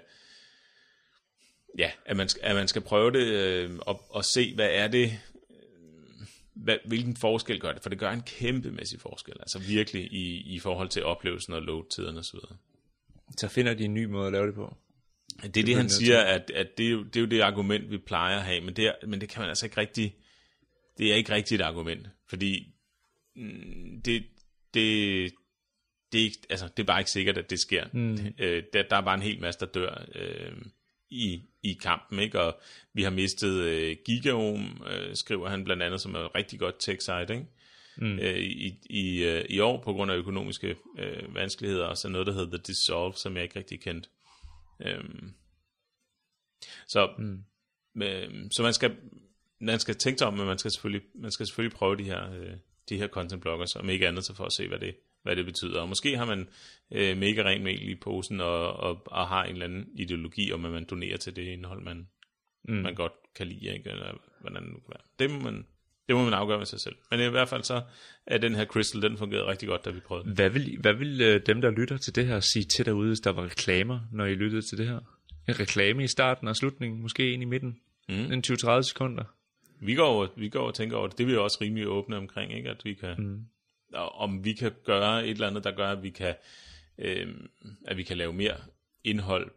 at man skal prøve det og se, hvad er det, hvilken forskel gør det, for det gør en kæmpemæssig forskel, altså virkelig i forhold til oplevelsen og load-tiderne og så videre. Så finder de en ny måde at lave det på. Det er det, han siger, at det er jo det argument, vi plejer at have, men det kan man altså ikke rigtig, det er ikke rigtigt et argument, fordi det er bare ikke sikkert, at det sker. Der er bare en hel masse, der dør i kampen, ikke? Og vi har mistet Gigaom, skriver han blandt andet, som er et rigtig godt tech-site, ikke? I år på grund af økonomiske vanskeligheder, og så noget, der hedder The Dissolve, som jeg ikke rigtig kendt. Så man skal tænke sig om, men man skal selvfølgelig prøve de her content bloggers, om ikke andet, så for at se, hvad det betyder. Og måske har man mega rent mel i posen, og har en eller anden ideologi om, at man donerer til det indhold, man godt kan lide, ikke? Eller hvordan det nu kan være. Det må man afgøre med sig selv. Men i hvert fald så er den her Crystal, den fungerede rigtig godt, da vi prøvede. Hvad vil dem, der lytter til det her, sige til derude, hvis der var reklamer, når I lyttede til det her? En reklame i starten og slutningen, måske ind i midten? En 20-30 sekunder? Vi går og tænker over det. Det er vi også rimelig åbne omkring, ikke? At vi kan, om vi kan gøre et eller andet, der gør, at vi kan lave mere indhold,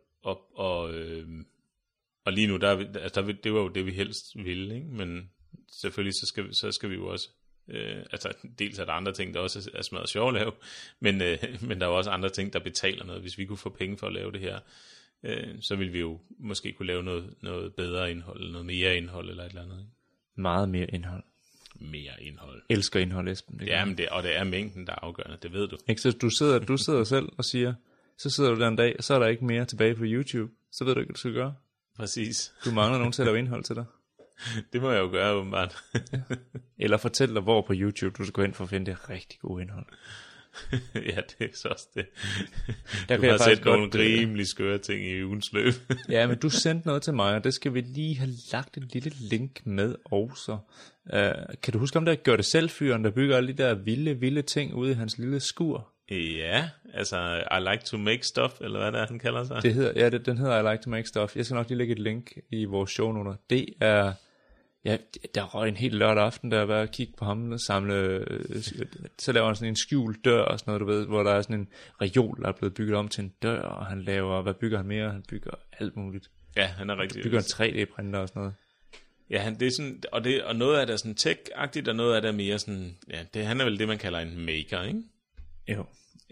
og lige nu, det var jo det, vi helst ville, ikke? Men selvfølgelig, så skal vi jo også, dels er der andre ting, der også er smadret sjov at lave, men der er også andre ting, der betaler noget. Hvis vi kunne få penge for at lave det her, så ville vi jo måske kunne lave noget bedre indhold, eller noget mere indhold, eller et eller andet, ikke? Meget mere indhold. Mere indhold. Elsker indhold, Esben. Jamen, det er mængden, der er afgørende, det ved du. Ikke, så du sidder selv og siger, så sidder du der en dag, og så er der ikke mere tilbage på YouTube. Så ved du ikke, hvad du skal gøre. Præcis. Du mangler nogen til at lave indhold til dig. Det må jeg jo gøre, åbenbart. Eller fortæl dig, hvor på YouTube du skal gå ind for at finde det rigtig gode indhold. Ja, det er så også det. Der Du kan har jeg faktisk set nogle godt, rimelig skøre ting i ugens løb. Ja, men du sendte noget til mig, og det skal vi lige have lagt et lille link med også. Kan du huske om der gør det selv fyren, der bygger alle de der vilde ting ude i hans lille skur? Ja, altså I like to make stuff, eller hvad det er, han kalder sig. Det hedder, den hedder I like to make stuff. Jeg skal nok lige lægge et link i vores shownoter. Det er, ja, der røg en helt lørdag aften, der var at kigge på ham og samle, så laver han sådan en skjult dør og sådan noget, du ved, hvor der er sådan en reol, der er blevet bygget om til en dør, og han laver, hvad bygger han mere? Han bygger alt muligt. Ja, han er rigtig... Han bygger en 3D-printer og sådan noget. Ja, det er sådan, og noget af det er sådan tech-agtigt, og noget af det er mere sådan, ja, han er vel det, man kalder en maker, ikke? Jo,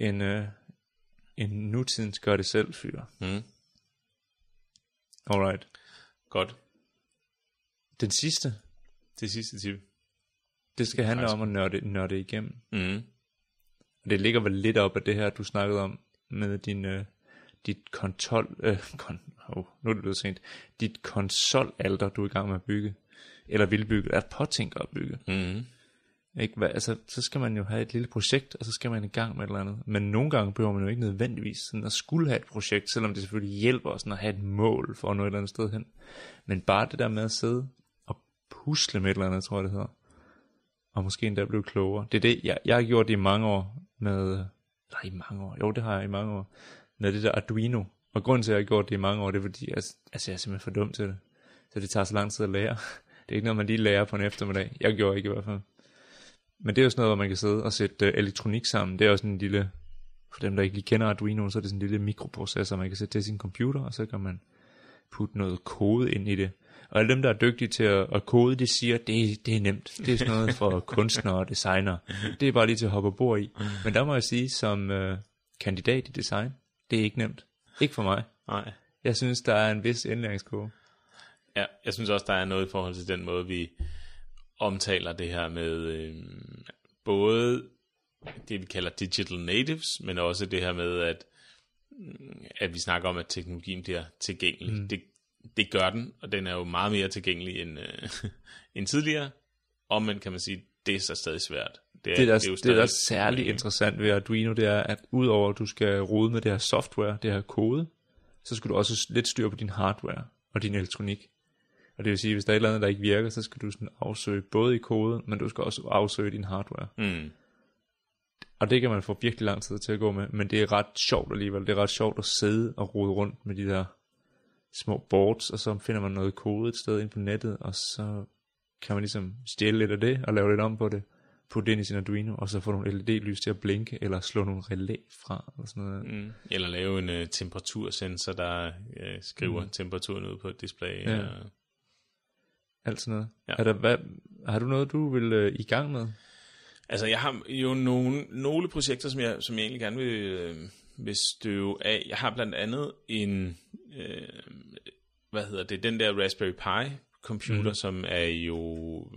en nutidens gør det selv fyr. Alright. Godt. Den sidste. Det sidste tip. Det skal handle om at nørde igennem. Og det ligger vel lidt op af det her, du snakkede om med dit nu er det blevet sent. Dit konsolalter, du er i gang med at bygge. Eller vil bygge, er påtænker at bygge. Ikke? Altså, så skal man jo have et lille projekt, og så skal man i gang med et eller andet. Men nogle gange behøver man jo ikke nødvendigvis sådan at skulle have et projekt, selvom det selvfølgelig hjælper sådan at have et mål for at nå et eller andet sted hen. Men bare det der med at sidde og pusle med et eller andet, tror jeg det hedder. Og måske endda blive klogere. Det er det, jeg har gjort det i mange år med... Nej, i mange år. Jo, det har jeg i mange år. Med det der Arduino. Og grunden til, at jeg har gjort det i mange år, det er fordi, jeg er simpelthen for dum til det. Så det tager så lang tid at lære. Det er ikke noget, man lige lærer på en eftermiddag. Jeg gjorde ikke i hvert fald. Men det er jo sådan noget, hvor man kan sidde og sætte elektronik sammen. Det er også en lille, for dem der ikke lige kender Arduino, så er det sådan en lille mikroprocessor, man kan sætte til sin computer, og så kan man putte noget kode ind i det. Og alle dem, der er dygtige til at kode, de siger, det er nemt. Det er sådan noget for kunstnere og designere. Det er bare lige til at hoppe bord i. Men der må jeg sige, som kandidat i design, det er ikke nemt. Ikke for mig. Nej. Jeg synes, der er en vis indlæringskurve. Ja, jeg synes også, der er noget i forhold til den måde, vi omtaler det her med både det, vi kalder digital natives, men også det her med, at vi snakker om, at teknologien bliver tilgængelig. Det gør den, og den er jo meget mere tilgængelig end tidligere. Omvendt kan man sige, det er så stadig svært. Det er særlig interessant ved Arduino, det er, at udover at du skal rode med det her software, det her kode, så skal du også lidt styre på din hardware og din elektronik. Og det vil sige, hvis der er et eller andet, der ikke virker, så skal du sådan afsøge både i kode, men du skal også afsøge din hardware. Og det kan man få virkelig lang tid til at gå med, men det er ret sjovt alligevel. Det er ret sjovt at sidde og rode rundt med de der små boards, og så finder man noget kode et sted ind på nettet, og så kan man ligesom stjæle lidt af det, og lave lidt om på det, putte det ind i sin Arduino, og så få nogle LED-lys til at blinke, eller slå nogle relæ fra, eller sådan noget. Eller lave en temperatursensor, der skriver temperaturen ud på et display. Ja. Alt sådan noget. Ja. Har du noget, du vil i gang med? Altså, jeg har jo nogle projekter, som jeg egentlig gerne vil støve af. Jeg har blandt andet den der Raspberry Pi computer, som er jo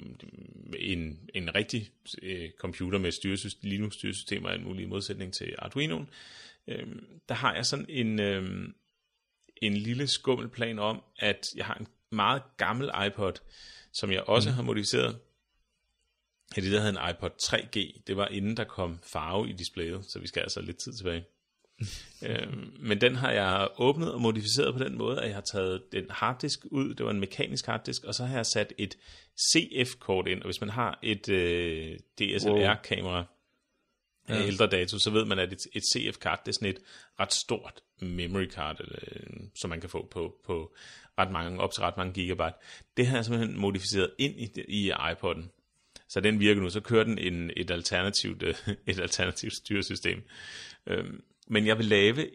en rigtig computer med Linux-styresystemer og en mulig modsætning til Arduino'en. Der har jeg sådan en lille skummelplan om, at jeg har en meget gammel iPod, som jeg også har modificeret. Det der hedder en iPod 3G. Det var inden der kom farve i displayet, så vi skal altså lidt tid tilbage. Men den har jeg åbnet og modificeret på den måde, at jeg har taget den harddisk ud. Det var en mekanisk harddisk, og så har jeg sat et CF-kort ind. Og hvis man har et DSLR-kamera af ældre dato, så ved man, at et CF-kart, det er sådan et ret stort memory card, som man kan få på op til ret mange gigabyte. Det har jeg simpelthen modificeret ind i iPod'en. Så den virker nu, så kører den et alternativt styresystem. Men jeg vil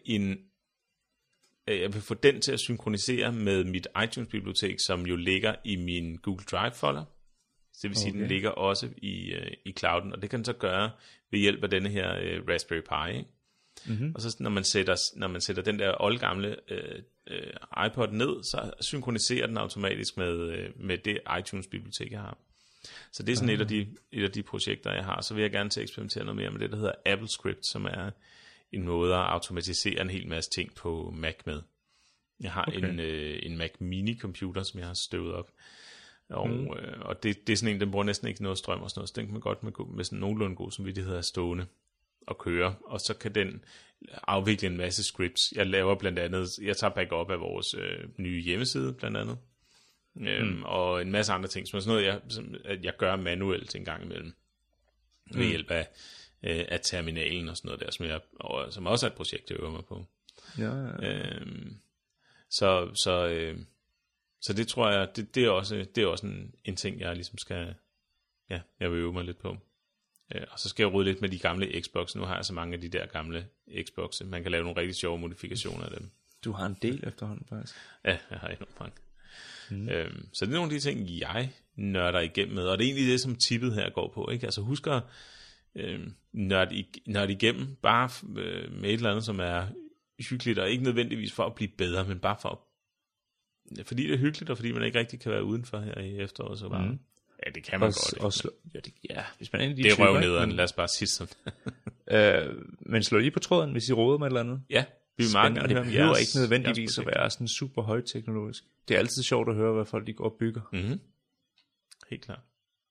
jeg vil få den til at synkronisere med mit iTunes-bibliotek, som jo ligger i min Google Drive-folder. Så det vil sige, den ligger også i clouden, og det kan den så gøre ved hjælp af denne her Raspberry Pi. Ikke? Og så når man sætter den der oldgamle iPod ned, så synkroniserer den automatisk med det iTunes-bibliotek, jeg har. Så det er sådan et af de projekter, jeg har. Så vil jeg gerne til at eksperimentere noget mere med det, der hedder AppleScript, som er en måde at automatisere en hel masse ting på Mac med. Jeg har en Mac Mini computer, som jeg har støvet op. Og det er sådan en, den bruger næsten ikke noget strøm og sådan noget, så den kan man godt med sådan nogenlunde god samvittighed af stående. at køre, og så kan den afvikle en masse scripts. Jeg laver blandt andet, jeg tager backup af vores nye hjemmeside blandt andet, og en masse andre ting, som er sådan noget, jeg gør manuelt en gang imellem, ved hjælp af terminalen og sådan noget der, som også er et projekt, jeg øver mig på. Ja. Så det tror jeg, det er også en ting, jeg ligesom skal, jeg vil øve mig lidt på. Og så skal jeg rode lidt med de gamle Xbox. Nu har jeg så mange af de der gamle Xbox'e. Man kan lave nogle rigtig sjove modifikationer af dem. Du har en del efterhånden, faktisk. Ja, jeg har enormt mange. Så det er nogle af de ting, jeg nørder igennem med. Og det er egentlig det, som tippet her går på. Ikke? Altså husk at nørde igennem, bare med et eller andet, som er hyggeligt, og ikke nødvendigvis for at blive bedre, men bare fordi det er hyggeligt, og fordi man ikke rigtig kan være udenfor her i efteråret, så bare... Ja, det kan man godt. Hvis man det er røvnederen, lad os bare sige sådan. Men slå lige på tråden, hvis I råder med et eller andet. Ja, vi vil meget gerne høre. Det behøver ikke nødvendigvis at være sådan super højteknologisk. Det er altid sjovt at høre, hvad folk de går og bygger. Mm-hmm. Helt klart.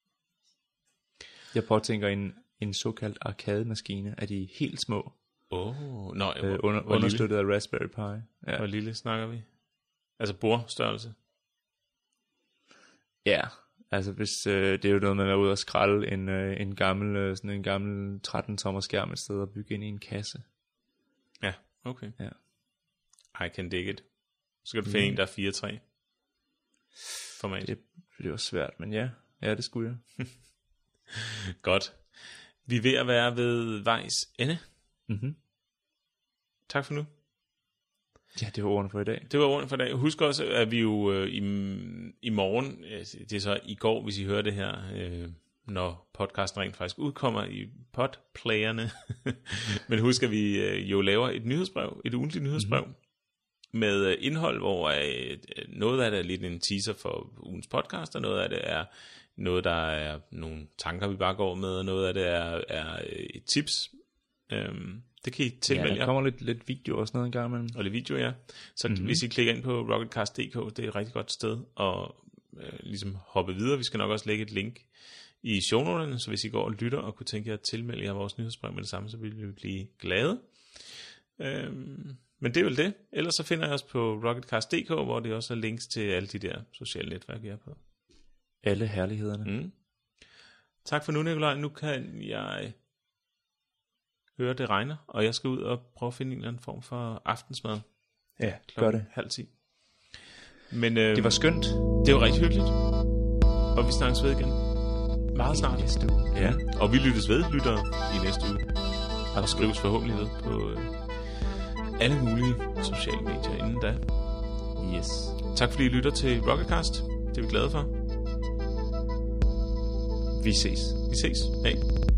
Jeg påtænker en såkaldt arcade-maskine af de helt små. Understøttet af Raspberry Pi. Ja. Hvor lille snakker vi? Altså bordstørrelse? Ja, altså hvis det er jo noget, man er ude og skralde en gammel 13-tommer skærm et sted og bygge ind i en kasse. Ja, okay. Ja. I can dig it. Så kan du finde en, der er 4:3 format. Det var svært, men ja, det skulle jeg. Godt. Vi er ved at være ved vejs ende. Mm-hmm. Tak for nu. Ja, det var ordene for i dag. Det var ordene for i dag. Husk også, at vi jo i morgen, det er så i går, hvis I hører det her, når podcasten rent faktisk udkommer i podplayerne. Men husk, at vi jo laver et nyhedsbrev, et ugentligt nyhedsbrev, med indhold, hvor noget af det er lidt en teaser for ugens podcast, og noget af det er noget, der er nogle tanker, vi bare går med, og noget af det er et tips. Det kan I tilmelde jer. Ja, der kommer lidt video og sådan noget en gang imellem. Og lidt video, ja. Så hvis I klikker ind på rocketcast.dk, det er et rigtig godt sted at ligesom hoppe videre. Vi skal nok også lægge et link i shownoterne, så hvis I går og lytter og kunne tænke jer at tilmelde jer vores nyhedsbrev med det samme, så vil vi blive glade. Men det er vel det. Ellers så finder jeg os på rocketcast.dk, hvor det også er links til alle de der sociale netværk, vi er på. Alle herlighederne. Tak for nu, Nikolaj. Nu kan jeg høre, det regner, og jeg skal ud og prøve at finde en eller anden form for aftensmad. Ja, gør det. 9:30. Men det var skønt. Det var rigtig hyggeligt. Og vi snakkes ved igen. Meget snart. Næste uge. Ja. Og vi lyttes ved, lytter i næste uge. Og skrives forhåbentlig ved på alle mulige sociale medier inden da. Yes. Tak fordi I lytter til Rocketcast. Det er vi glade for. Vi ses. Hej.